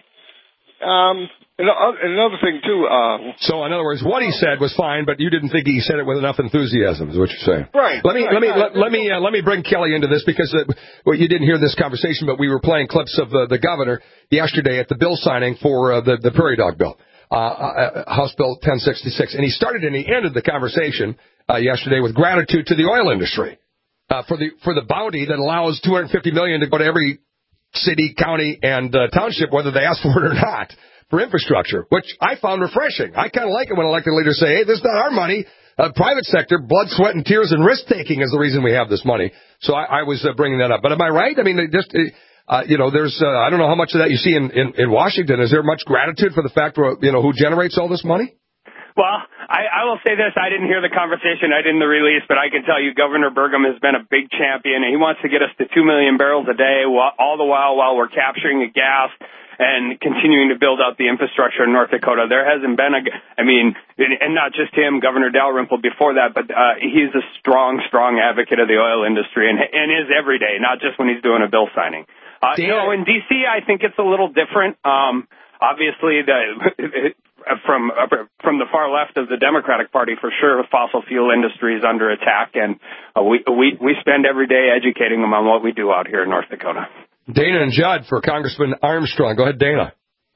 Speaker 16: Um, and another thing too. Uh,
Speaker 2: so, in other words, what he said was fine, but you didn't think he said it with enough enthusiasm, is what you're saying.
Speaker 16: Right.
Speaker 2: Let me
Speaker 16: right,
Speaker 2: let me
Speaker 16: right.
Speaker 2: let, let me uh, let me bring Kelly into this because uh, well, you didn't hear this conversation, but we were playing clips of uh, the governor yesterday at the bill signing for uh, the the Prairie Dog bill, uh, uh, House Bill ten sixty-six, and he started and he ended the conversation uh, yesterday with gratitude to the oil industry uh, for the for the bounty that allows two hundred fifty million dollars to go to every city, county, and uh, township, whether they ask for it or not, for infrastructure, which I found refreshing. I kind of like it when elected leaders say, hey, this is not our money. Uh, private sector, blood, sweat, and tears and risk-taking is the reason we have this money. So I, I was uh, bringing that up. But am I right? I mean, just, uh, you know, there's, uh, I don't know how much of that you see in, in, in Washington. Is there much gratitude for the fact, you know, who generates all this money?
Speaker 15: Well, I, I will say this. I didn't hear the conversation. I didn't the release, but I can tell you Governor Burgum has been a big champion, and he wants to get us to two million barrels a day, while, all the while while we're capturing the gas and continuing to build out the infrastructure in North Dakota. There hasn't been a, I mean, and not just him, Governor Dalrymple before that, but uh, he's a strong, strong advocate of the oil industry and, and is every day, not just when he's doing a bill signing. Uh, you know, in D C, I think it's a little different. Um, obviously, the from uh, from the far left of the Democratic Party, for sure, the fossil fuel industry is under attack, and uh, we, we, we spend every day educating them on what we do out here in North Dakota.
Speaker 2: Dana and Judd for Congressman Armstrong. Go ahead, Dana.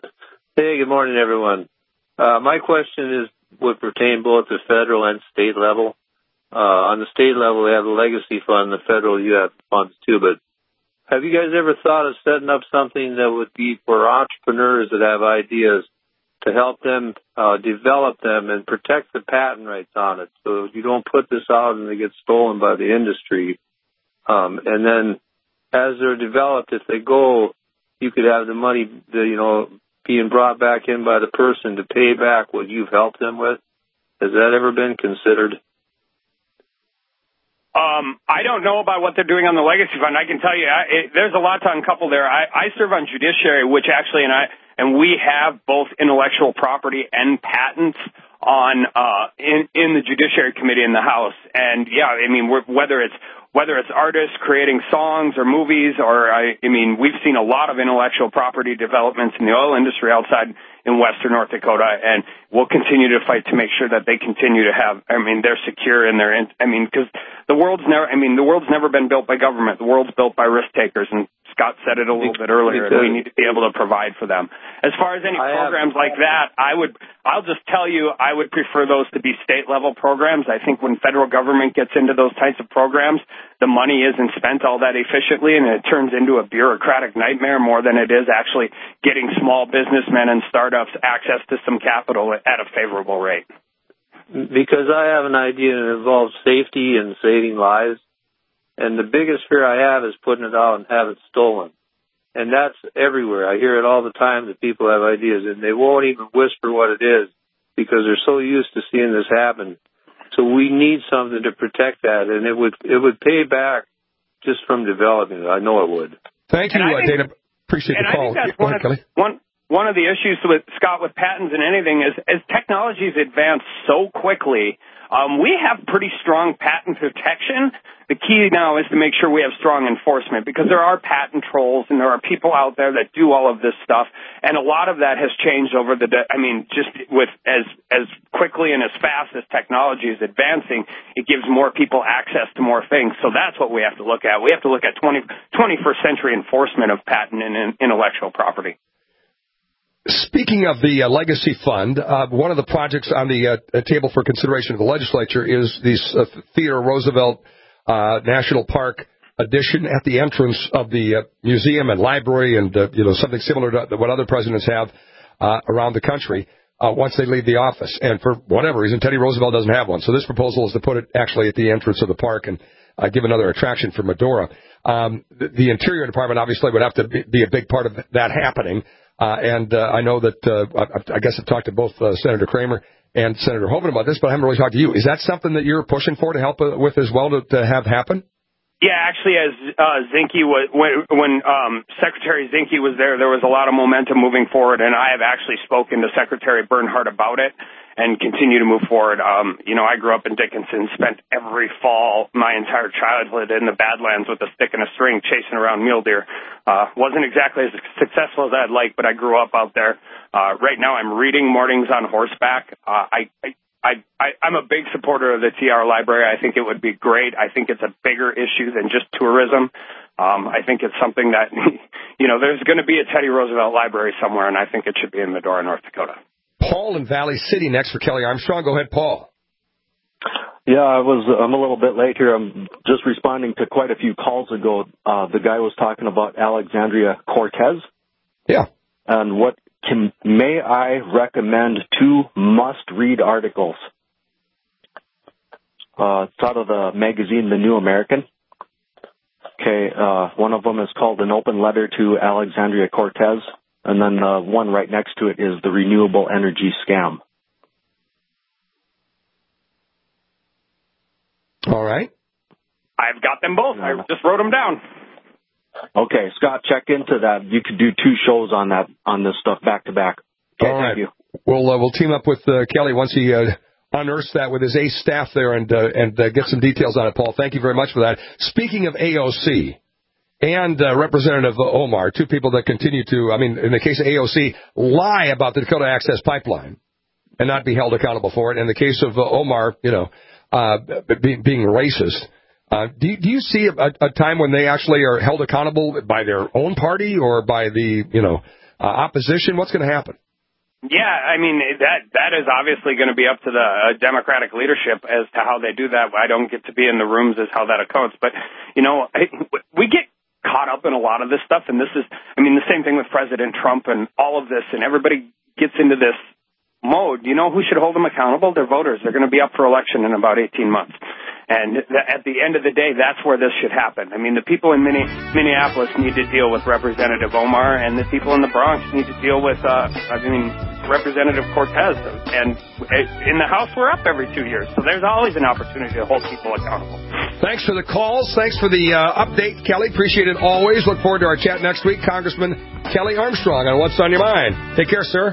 Speaker 17: Hey, good morning, everyone. Uh, my question is would pertain both to federal and state level. Uh, on the state level, we have the legacy fund. The federal, you have funds too. But have you guys ever thought of setting up something that would be for entrepreneurs that have ideas to help them uh, develop them and protect the patent rights on it, so you don't put this out and they get stolen by the industry? Um, and then as they're developed, if they go, you could have the money, the, you know, being brought back in by the person to pay back what you've helped them with. Has that ever been considered?
Speaker 15: Um, I don't know about what they're doing on the legacy fund. I can tell you, I, it, there's a lot to uncouple there. I, I serve on judiciary, which actually, and I, and we have both intellectual property and patents on uh, in in the Judiciary Committee in the House. And yeah, I mean, we're, whether it's whether it's artists creating songs or movies, or I, I mean, we've seen a lot of intellectual property developments in the oil industry outside in western North Dakota, and we'll continue to fight to make sure that they continue to have. I mean, they're secure in their. I mean, because the world's never. I mean, the world's never been built by government. The world's built by risk takers, and Scott said it a little bit earlier, and we need to be able to provide for them. As far as any programs like that, I would, I'll just tell you, I would prefer those to be state-level programs. I think when federal government gets into those types of programs, the money isn't spent all that efficiently, and it turns into a bureaucratic nightmare more than it is actually getting small businessmen and startups access to some capital at a favorable rate.
Speaker 17: Because I have an idea that involves safety and saving lives. And the biggest fear I have is putting it out and have it stolen. And that's everywhere. I hear it all the time that people have ideas, and they won't even whisper what it is because they're so used to seeing this happen. So we need something to protect that, and it would it would pay back just from developing it. I know it would.
Speaker 2: Thank you, uh, Dana. Appreciate the call.
Speaker 15: And I think that's one, ahead, of, one, one of the issues with, Scott, with patents and anything is as technologies advance so quickly, um, we have pretty strong patent protection. The key now is to make sure we have strong enforcement because there are patent trolls and there are people out there that do all of this stuff. And a lot of that has changed over the, I mean, just with as, as quickly and as fast as technology is advancing, it gives more people access to more things. So that's what we have to look at. We have to look at twenty, twenty-first century enforcement of patent and intellectual property.
Speaker 2: Speaking of the uh, Legacy Fund, uh, one of the projects on the uh, table for consideration of the legislature is the uh, Theodore Roosevelt uh, National Park addition at the entrance of the uh, museum and library, and uh, you know something similar to what other presidents have uh, around the country uh, once they leave the office. And for whatever reason, Teddy Roosevelt doesn't have one. So this proposal is to put it actually at the entrance of the park and uh, give another attraction for Medora. Um, the, the Interior Department obviously would have to be, be a big part of that happening. Uh, and uh, I know that uh, I, I guess I've talked to both uh, Senator Kramer and Senator Hoeven about this, but I haven't really talked to you. Is that something that you're pushing for to help uh, with as well to, to have happen?
Speaker 15: Yeah, actually, as uh, Zinke was, when, when um, Secretary Zinke was there, there was a lot of momentum moving forward, and I have actually spoken to Secretary Bernhardt about it and continue to move forward. Um, you know, I grew up in Dickinson, spent every fall my entire childhood in the Badlands with a stick and a string chasing around mule deer. Uh, wasn't exactly as successful as I'd like, but I grew up out there. Uh, right now I'm reading mornings on horseback. Uh, I, I I, I, I'm a big supporter of the T R Library. I think it would be great. I think it's a bigger issue than just tourism. Um, I think it's something that, you know, there's going to be a Teddy Roosevelt Library somewhere, and I think it should be in Medora, North Dakota.
Speaker 2: Paul in Valley City next for Kelly Armstrong. Go ahead, Paul.
Speaker 18: Yeah, I was. I'm a little bit late here. I'm just responding to quite a few calls ago. Uh, the guy was talking about Alexandria Cortez.
Speaker 2: Yeah.
Speaker 18: And what can may I recommend two must-read articles? Uh, it's out of the magazine The New American. Okay, uh, one of them is called An Open Letter to Alexandria Cortez, and then the one right next to it is The Renewable Energy Scam.
Speaker 2: All right.
Speaker 15: I've got them both. I just wrote them down.
Speaker 18: Okay, Scott, check into that. You could do two shows on that on this stuff back to back. Okay,
Speaker 2: All right.
Speaker 18: Thank you.
Speaker 2: We'll uh, we'll team up with uh, Kelly once he uh, unearths that with his ACE staff there and uh, and uh, get some details on it. Paul, thank you very much for that. Speaking of A O C and uh, Representative Omar, two people that continue to, I mean, in the case of A O C, lie about the Dakota Access Pipeline and not be held accountable for it. In the case of uh, Omar, you know, uh, be, being racist. Uh, do, do you see a, a time when they actually are held accountable by their own party or by the, you know, uh, opposition? What's going to happen?
Speaker 15: Yeah, I mean, that that is obviously going to be up to the uh, Democratic leadership as to how they do that. I don't get to be in the rooms as how that accounts. But, you know, I, we get caught up in a lot of this stuff. And this is, I mean, the same thing with President Trump and all of this. And everybody gets into this mode. You know who should hold them accountable? Their voters. They're going to be up for election in about eighteen months. And th- at the end of the day, that's where this should happen. I mean, the people in Minne- Minneapolis need to deal with Representative Omar, and the people in the Bronx need to deal with, uh, I mean, Representative Cortez. And in the House, we're up every two years. So there's always an opportunity to hold people accountable.
Speaker 2: Thanks for the calls. Thanks for the uh, update, Kelly. Appreciate it always. Look forward to our chat next week. Congressman Kelly Armstrong on What's on Your Mind. Take care, sir.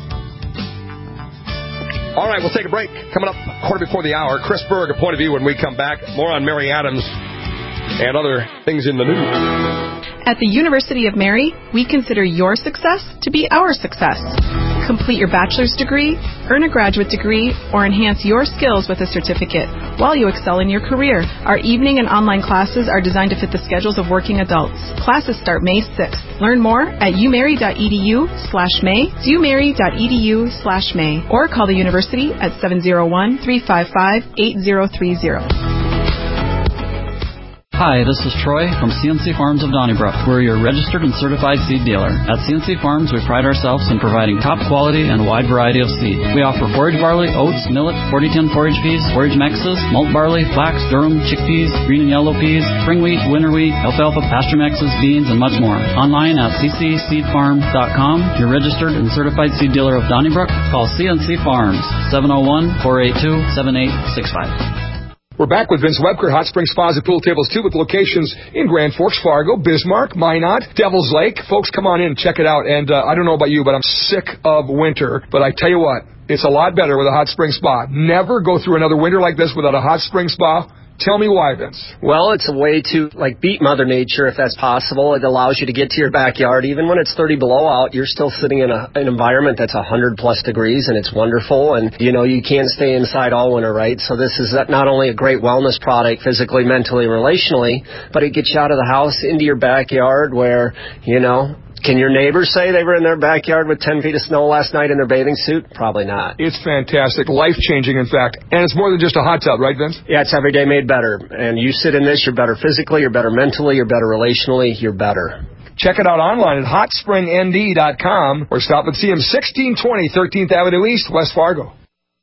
Speaker 2: All right, we'll take a break. Coming up quarter before the hour, Chris Berg, A Point of View when we come back. More on Mary Adams and other things in the news.
Speaker 19: At the University of Mary, we consider your success to be our success. Complete your bachelor's degree, earn a graduate degree, or enhance your skills with a certificate while you excel in your career. Our evening and online classes are designed to fit the schedules of working adults. Classes start May sixth. Learn more at umary.edu slash May, umary.edu slash May, or call the university at seven oh one, three five five, eight oh three oh.
Speaker 20: Hi, this is Troy from C N C Farms of Donnybrook. We're your registered and certified seed dealer. At C N C Farms, we pride ourselves in providing top quality and a wide variety of seed. We offer forage barley, oats, millet, forty ten forage peas, forage mixes, malt barley, flax, durum, chickpeas, green and yellow peas, spring wheat, winter wheat, alfalfa, pasture mixes, beans, and much more. Online at c c seed farm dot com, your registered and certified seed dealer of Donnybrook. Call C N C Farms, seven oh one, four eight two, seven eight six five.
Speaker 6: We're back with Vince Webker, Hot Springs Spas and Pool Tables, too, with locations in Grand Forks, Fargo, Bismarck, Minot, Devil's Lake. Folks, come on in, check it out. And uh, I don't know about you, but I'm sick of winter. But I tell you what, it's a lot better with a hot spring spa. Never go through another winter like this without a hot spring spa. Tell me why, Vince.
Speaker 21: Well, it's a way to, like, beat Mother Nature if that's possible. It allows you to get to your backyard. Even when it's thirty below out, you're still sitting in a, an environment that's one hundred plus degrees, and it's wonderful. And, you know, you can't stay inside all winter, right? So this is not only a great wellness product physically, mentally, relationally, but it gets you out of the house into your backyard where, you know, can your neighbors say they were in their backyard with ten feet of snow last night in their bathing suit? Probably not.
Speaker 6: It's fantastic. Life-changing, in fact. And it's more than just a hot tub, right, Vince?
Speaker 21: Yeah, it's every day made better. And you sit in this, you're better physically, you're better mentally, you're better relationally, you're better.
Speaker 6: Check it out online at hot spring n d dot com or stop and see him sixteen twenty thirteenth Avenue East, West Fargo.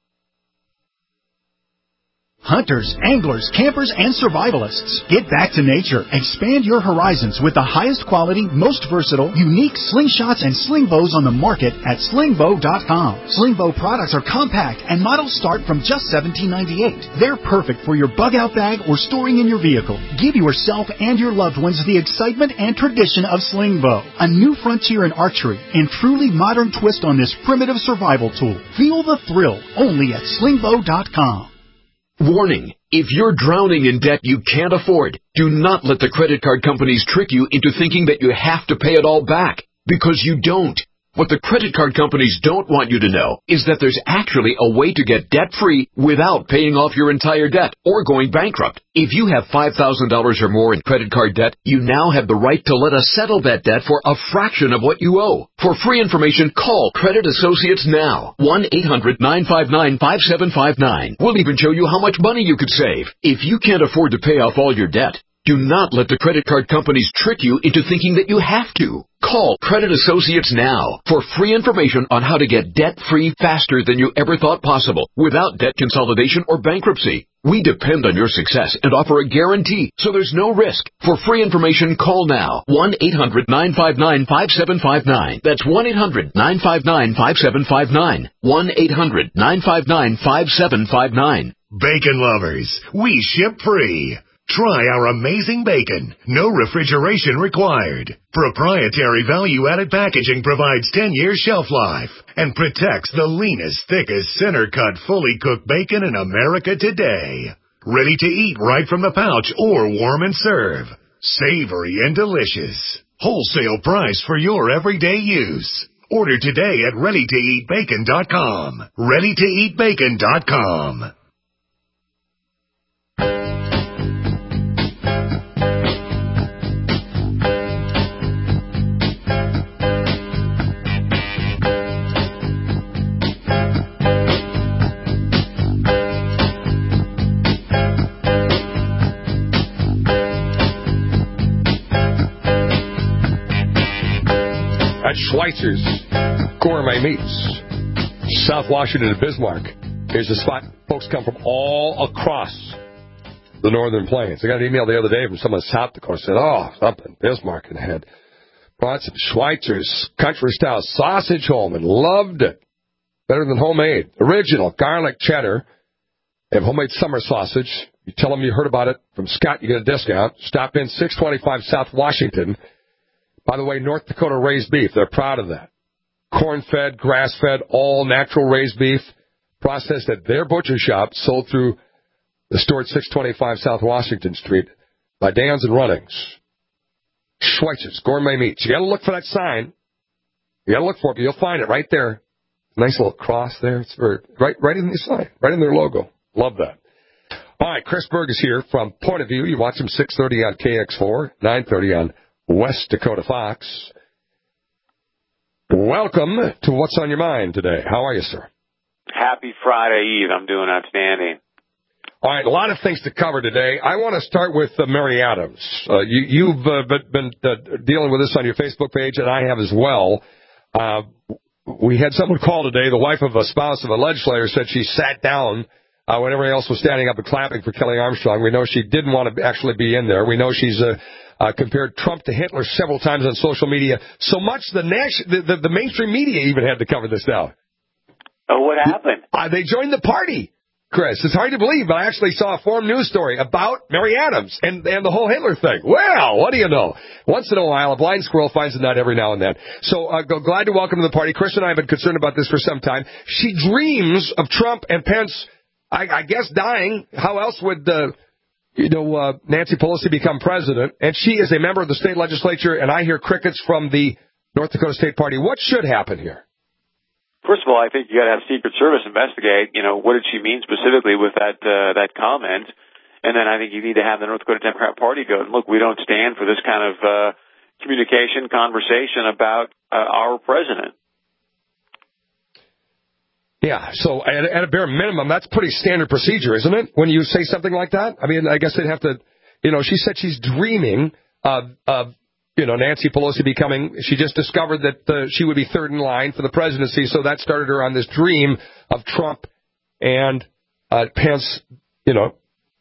Speaker 22: Hunters, anglers, campers, and survivalists. Get back to nature. Expand your horizons with the highest quality, most versatile, unique slingshots and sling bows on the market at sling bow dot com. Sling bow products are compact and models start from just seventeen ninety-eight. They're perfect for your bug-out bag or storing in your vehicle. Give yourself and your loved ones the excitement and tradition of sling bow. A new frontier in archery and truly modern twist on this primitive survival tool. Feel the thrill only at sling bow dot com.
Speaker 23: Warning. If you're drowning in debt you can't afford, do not let the credit card companies trick you into thinking that you have to pay it all back, because you don't. What the credit card companies don't want you to know is that there's actually a way to get debt-free without paying off your entire debt or going bankrupt. If you have five thousand dollars or more in credit card debt, you now have the right to let us settle that debt for a fraction of what you owe. For free information, call Credit Associates now. one eight hundred nine five nine five seven five nine. We'll even show you how much money you could save. If you can't afford to pay off all your debt, do not let the credit card companies trick you into thinking that you have to. Call Credit Associates now for free information on how to get debt-free faster than you ever thought possible without debt consolidation or bankruptcy. We depend on your success and offer a guarantee, so there's no risk. For free information, call now. one eight hundred nine five nine five seven five nine. That's one eight hundred nine five nine five seven five nine. one eight hundred nine five nine five seven five nine.
Speaker 24: Bacon lovers, we ship free. Try our amazing bacon. No refrigeration required. Proprietary value-added packaging provides ten years shelf life and protects the leanest, thickest, center-cut, fully cooked bacon in America today. Ready to eat right from the pouch or warm and serve. Savory and delicious. Wholesale price for your everyday use. Order today at ready to eat bacon dot com. ready to eat bacon dot com.
Speaker 2: At Schweitzer's Gourmet Meats, South Washington and Bismarck. Here's the spot. Folks come from all across the Northern Plains. I got an email the other day from someone in South Dakota said, oh, up in Bismarck and had brought some Schweitzer's country-style sausage home and loved it. Better than homemade. Original garlic cheddar. They have homemade summer sausage. You tell them you heard about it from Scott, you get a discount. Stop in six twenty-five South Washington. By the way, North Dakota raised beef. They're proud of that. Corn-fed, grass-fed, all natural raised beef, processed at their butcher shop, sold through the store at six twenty-five South Washington Street by Dan's and Runnings. Schweitzer's Gourmet Meats. You got to look for that sign. You got to look for it, but you'll find it right there. Nice little cross there. It's very, right, right in the sign, right in their logo. Love that. All right, Chris Berg is here from Point of View. You watch him six thirty on K X four, nine thirty on West Dakota Fox. Welcome to What's on Your Mind today. How are you, sir?
Speaker 4: Happy Friday Eve. I'm doing outstanding.
Speaker 2: All right, a lot of things to cover today. I want to start with uh, Mary Adams. Uh, you, you've uh, been uh, dealing with this on your Facebook page, and I have as well. Uh, we had someone call today. The wife of a spouse of a legislator said she sat down uh, when everybody else was standing up and clapping for Kelly Armstrong. We know she didn't want to actually be in there. We know she's uh, uh, compared Trump to Hitler several times on social media. So much the, nation, the, the, the mainstream media even had to cover this now.
Speaker 4: Oh, what happened?
Speaker 2: Uh, they joined the party. Chris, it's hard to believe, but I actually saw a Forum News story about Mary Adams and, and the whole Hitler thing. Well, what do you know? Once in a while, a blind squirrel finds a nut every now and then. So uh, go, glad to welcome to the party. Chris and I have been concerned about this for some time. She dreams of Trump and Pence, I, I guess, dying. How else would uh, you know uh, Nancy Pelosi become president? And she is a member of the state legislature, and I hear crickets from the North Dakota State Party. What should happen here?
Speaker 4: First of all, I think you got to have Secret Service investigate, you know, what did she mean specifically with that uh, that comment. And then I think you need to have the North Dakota Democrat Party go, and look, we don't stand for this kind of uh, communication, conversation about uh, our president.
Speaker 2: Yeah, so at, at a bare minimum, that's pretty standard procedure, isn't it, when you say something like that? I mean, I guess they'd have to, you know, she said she's dreaming of, of you know, Nancy Pelosi becoming, she just discovered that uh, she would be third in line for the presidency, so that started her on this dream of Trump and uh, Pence, you know,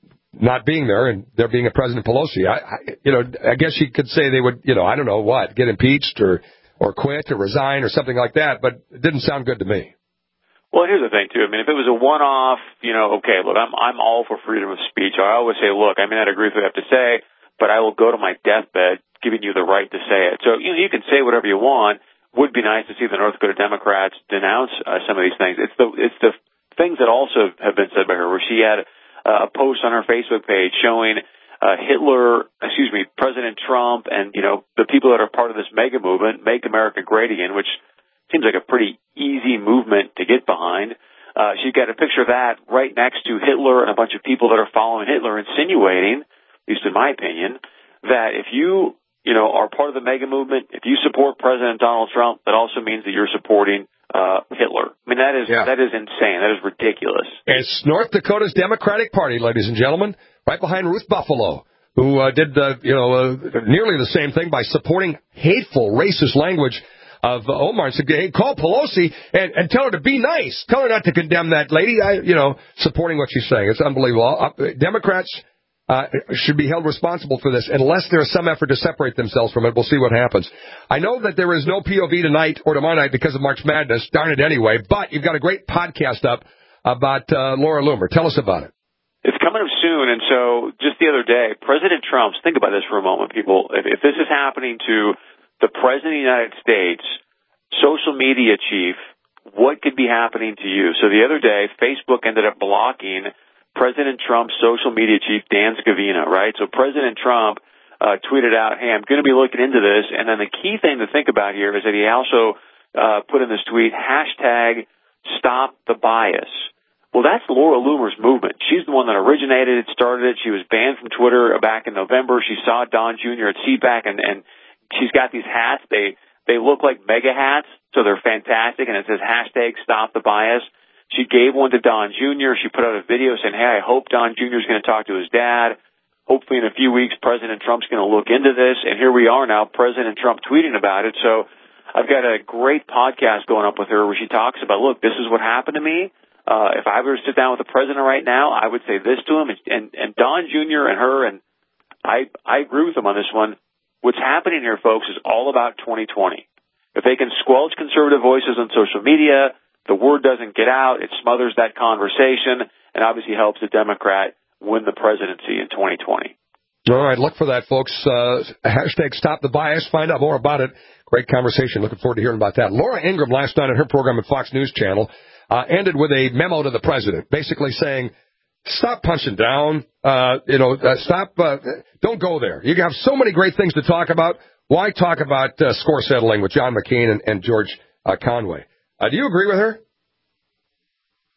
Speaker 2: not being there and there being a President Pelosi. I, I, you know, I guess she could say they would, you know, I don't know what, get impeached or, or quit or resign or something like that, but it didn't sound good to me.
Speaker 4: Well, here's the thing, too. I mean, if it was a one-off, you know, okay, look, I'm I'm all for freedom of speech. I always say, look, I may not agree with what I have to say, but I will go to my deathbed giving you the right to say it. So, you know, you can say whatever you want. Would be nice to see the North Dakota Democrats denounce uh, some of these things. It's the it's the things that also have been said by her, where she had uh, a post on her Facebook page showing uh, Hitler, excuse me, President Trump, and, you know, the people that are part of this mega movement, Make America Great Again, which seems like a pretty easy movement to get behind. Uh, she got a picture of that right next to Hitler and a bunch of people that are following Hitler, insinuating, at least in my opinion, that if you you know, are part of the mega movement, if you support President Donald Trump, that also means that you're supporting uh, Hitler. I mean, that is yeah. that is insane. That is ridiculous.
Speaker 2: It's North Dakota's Democratic Party, ladies and gentlemen, right behind Ruth Buffalo, who uh, did, uh, you know, uh, nearly the same thing by supporting hateful, racist language of uh, Omar. And said, hey, call Pelosi and, and tell her to be nice. Tell her not to condemn that lady. I, you know, supporting what she's saying. It's unbelievable. Uh, Democrats Uh, should be held responsible for this unless there is some effort to separate themselves from it. We'll see what happens. I know that there is no P O V tonight or tomorrow night because of March Madness. Darn it anyway. But you've got a great podcast up about uh, Laura Loomer. Tell us about it.
Speaker 4: It's coming up soon. And so just the other day, President Trump, think about this for a moment, people. If, if this is happening to the President of the United States, social media chief, what could be happening to you? So the other day, Facebook ended up blocking President Trump's social media chief, Dan Scavino, right? So President Trump uh, tweeted out, hey, I'm going to be looking into this. And then the key thing to think about here is that he also uh, put in this tweet, hashtag stop the bias. Well, that's Laura Loomer's movement. She's the one that originated it, started it. She was banned from Twitter back in November. She saw Don Junior at C PAC, and, and she's got these hats. They, they look like mega hats, so they're fantastic. And it says hashtag stop the bias. She gave one to Don Junior She put out a video saying, hey, I hope Don Junior is going to talk to his dad. Hopefully in a few weeks, President Trump's going to look into this. And here we are now, President Trump tweeting about it. So I've got a great podcast going up with her where she talks about, look, this is what happened to me. Uh, if I were to sit down with the president right now, I would say this to him. And, and, and Don Junior and her, and I, I agree with them on this one. What's happening here, folks, is all about twenty twenty. If they can squelch conservative voices on social media, the word doesn't get out, it smothers that conversation, and obviously helps the Democrat win the presidency in twenty twenty.
Speaker 2: All right, look for that, folks. Uh, hashtag stop the bias. Find out more about it. Great conversation. Looking forward to hearing about that. Laura Ingraham, last night on her program at Fox News Channel, uh, ended with a memo to the president, basically saying, stop punching down. Uh, you know, uh, stop. Uh, don't go there. You have so many great things to talk about. Why talk about uh, score settling with John McCain and, and George uh, Conway? Uh, do you agree with her?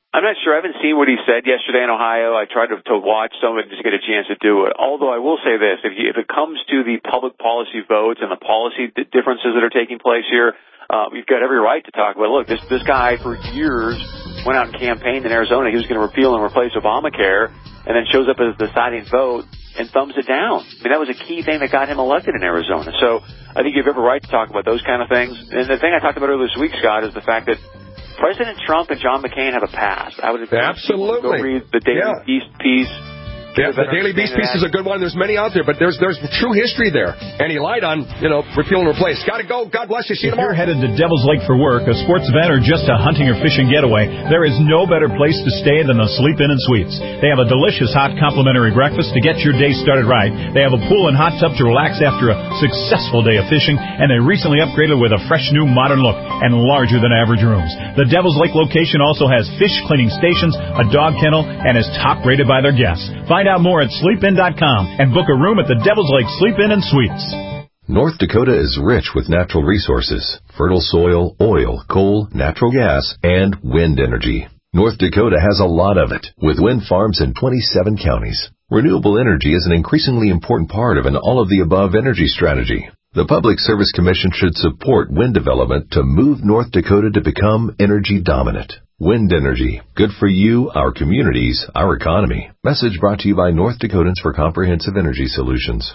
Speaker 4: I'm not sure. I haven't seen what he said yesterday in Ohio. I tried to, to watch some of it just to get a chance to do it. Although I will say this, if, you, if it comes to the public policy votes and the policy d- differences that are taking place here, uh, you've got every right to talk about, look, this, this guy for years went out and campaigned in Arizona. He was going to repeal and replace Obamacare, and then shows up as the deciding vote and thumbs it down. I mean, that was a key thing that got him elected in Arizona. So I think you have every right to talk about those kind of things. And the thing I talked about earlier this week, Scott, is the fact that President Trump and John McCain have a past. I would
Speaker 2: absolutely
Speaker 4: go read the Daily
Speaker 2: yeah.
Speaker 4: Beast piece.
Speaker 2: Yeah, the Daily Beast piece is a good one. There's many out there, but there's there's true history there. And he lied on, you know, repeal and replace. Got to go. God bless you. See you tomorrow.
Speaker 5: If you're headed to Devil's Lake for work, a sports event, or just a hunting or fishing getaway, there is no better place to stay than the Sleep Inn and Suites. They have a delicious hot complimentary breakfast to get your day started right. They have a pool and hot tub to relax after a successful day of fishing, and they recently upgraded with a fresh new modern look and larger than average rooms. The Devil's Lake location also has fish cleaning stations, a dog kennel, and is top rated by their guests. Find out more at sleep in dot com and book a room at the Devil's Lake Sleep Inn and Suites.
Speaker 7: North Dakota is rich with natural resources, fertile soil, oil, coal, natural gas, and wind energy. North Dakota has a lot of it, with wind farms in twenty-seven counties. Renewable energy is an increasingly important part of an all-of-the-above energy strategy. The Public Service Commission should support wind development to move North Dakota to become energy dominant. Wind energy. Good for you, our communities, our economy. Message brought to you by North Dakotans for Comprehensive Energy Solutions.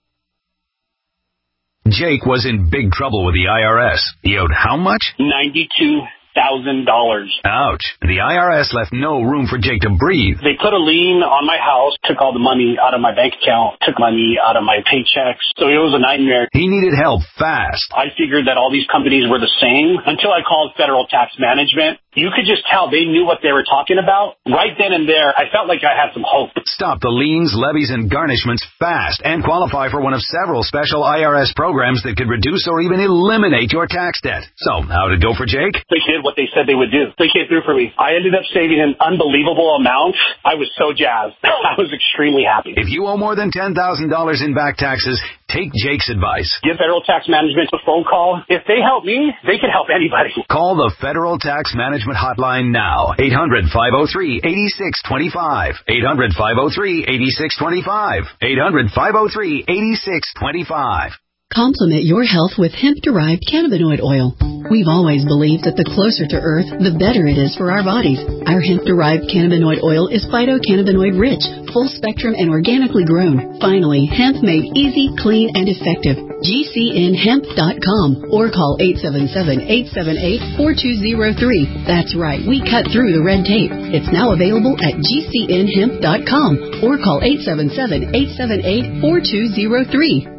Speaker 1: Jake was in big trouble with the I R S. He owed how much?
Speaker 8: ninety-two thousand dollars.
Speaker 1: Ouch. The I R S left no room for Jake to breathe.
Speaker 8: They put a lien on my house, took all the money out of my bank account, took money out of my paychecks. So it was a nightmare.
Speaker 1: He needed help fast.
Speaker 8: I figured that all these companies were the same until I called Federal Tax Management. You could just tell they knew what they were talking about. Right then and there, I felt like I had some hope.
Speaker 1: Stop the liens, levies, and garnishments fast and qualify for one of several special I R S programs that could reduce or even eliminate your tax debt. So, how'd it go for Jake?
Speaker 8: They did what they said they would do. They came through for me. I ended up saving an unbelievable amount. I was so jazzed. I was extremely happy.
Speaker 1: If you owe more than ten thousand dollars in back taxes, take Jake's advice.
Speaker 8: Give Federal Tax Management a phone call. If they help me, they can help anybody.
Speaker 1: Call the Federal Tax Management Hotline now. eight hundred, five oh three, eight six two five. eight hundred, five oh three, eight six two five. eight hundred, five oh three, eight six two five.
Speaker 9: Complement your health with hemp-derived cannabinoid oil. We've always believed that the closer to Earth, the better it is for our bodies. Our hemp-derived cannabinoid oil is phytocannabinoid-rich, full-spectrum, and organically grown. Finally, hemp made easy, clean, and effective. G C N hemp dot com or call eight seven seven, eight seven eight, four two zero three. That's right, we cut through the red tape. It's now available at G C N hemp dot com or call eight seven seven, eight seven eight, four two zero three.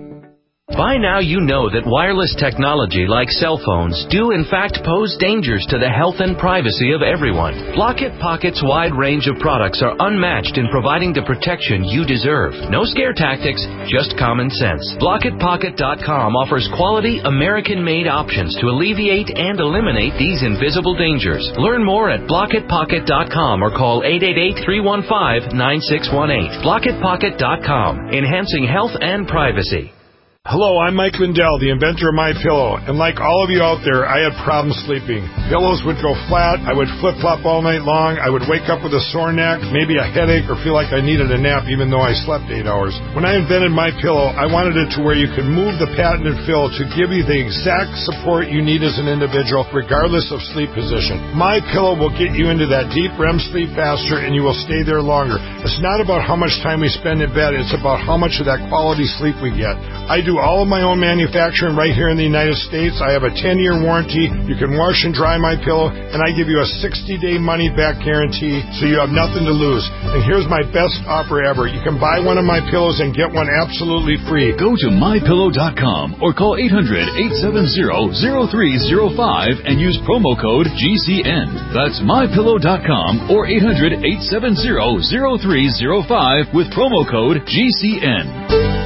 Speaker 25: By now you know that wireless technology like cell phones do in fact pose dangers to the health and privacy of everyone. Blockit Pocket's wide range of products are unmatched in providing the protection you deserve. No scare tactics, just common sense. Blockit Pocket dot com offers quality American-made options to alleviate and eliminate these invisible dangers. Learn more at Blockit Pocket dot com or call eight eight eight, three one five, nine six one eight. Blockit Pocket dot com, enhancing health and privacy.
Speaker 26: Hello, I'm Mike Lindell, the inventor of MyPillow, and like all of you out there, I had problems sleeping. Pillows would go flat, I would flip-flop all night long, I would wake up with a sore neck, maybe a headache, or feel like I needed a nap even though I slept eight hours. When I invented MyPillow, I wanted it to where you could move the patented fill to give you the exact support you need as an individual, regardless of sleep position. MyPillow will get you into that deep R E M sleep faster, and you will stay there longer. It's not about how much time we spend in bed, it's about how much of that quality sleep we get. I do all of my own manufacturing right here in the United States. I have a ten-year warranty. You can wash and dry my pillow, and I give you a sixty-day money-back guarantee, so you have nothing to lose. And here's my best offer ever. You can buy one of my pillows and get one absolutely free.
Speaker 27: Go to my pillow dot com or call eight hundred, eight seven zero, zero three zero five and use promo code G C N. That's my pillow dot com or eight hundred, eight seven zero, zero three zero five with promo code G C N.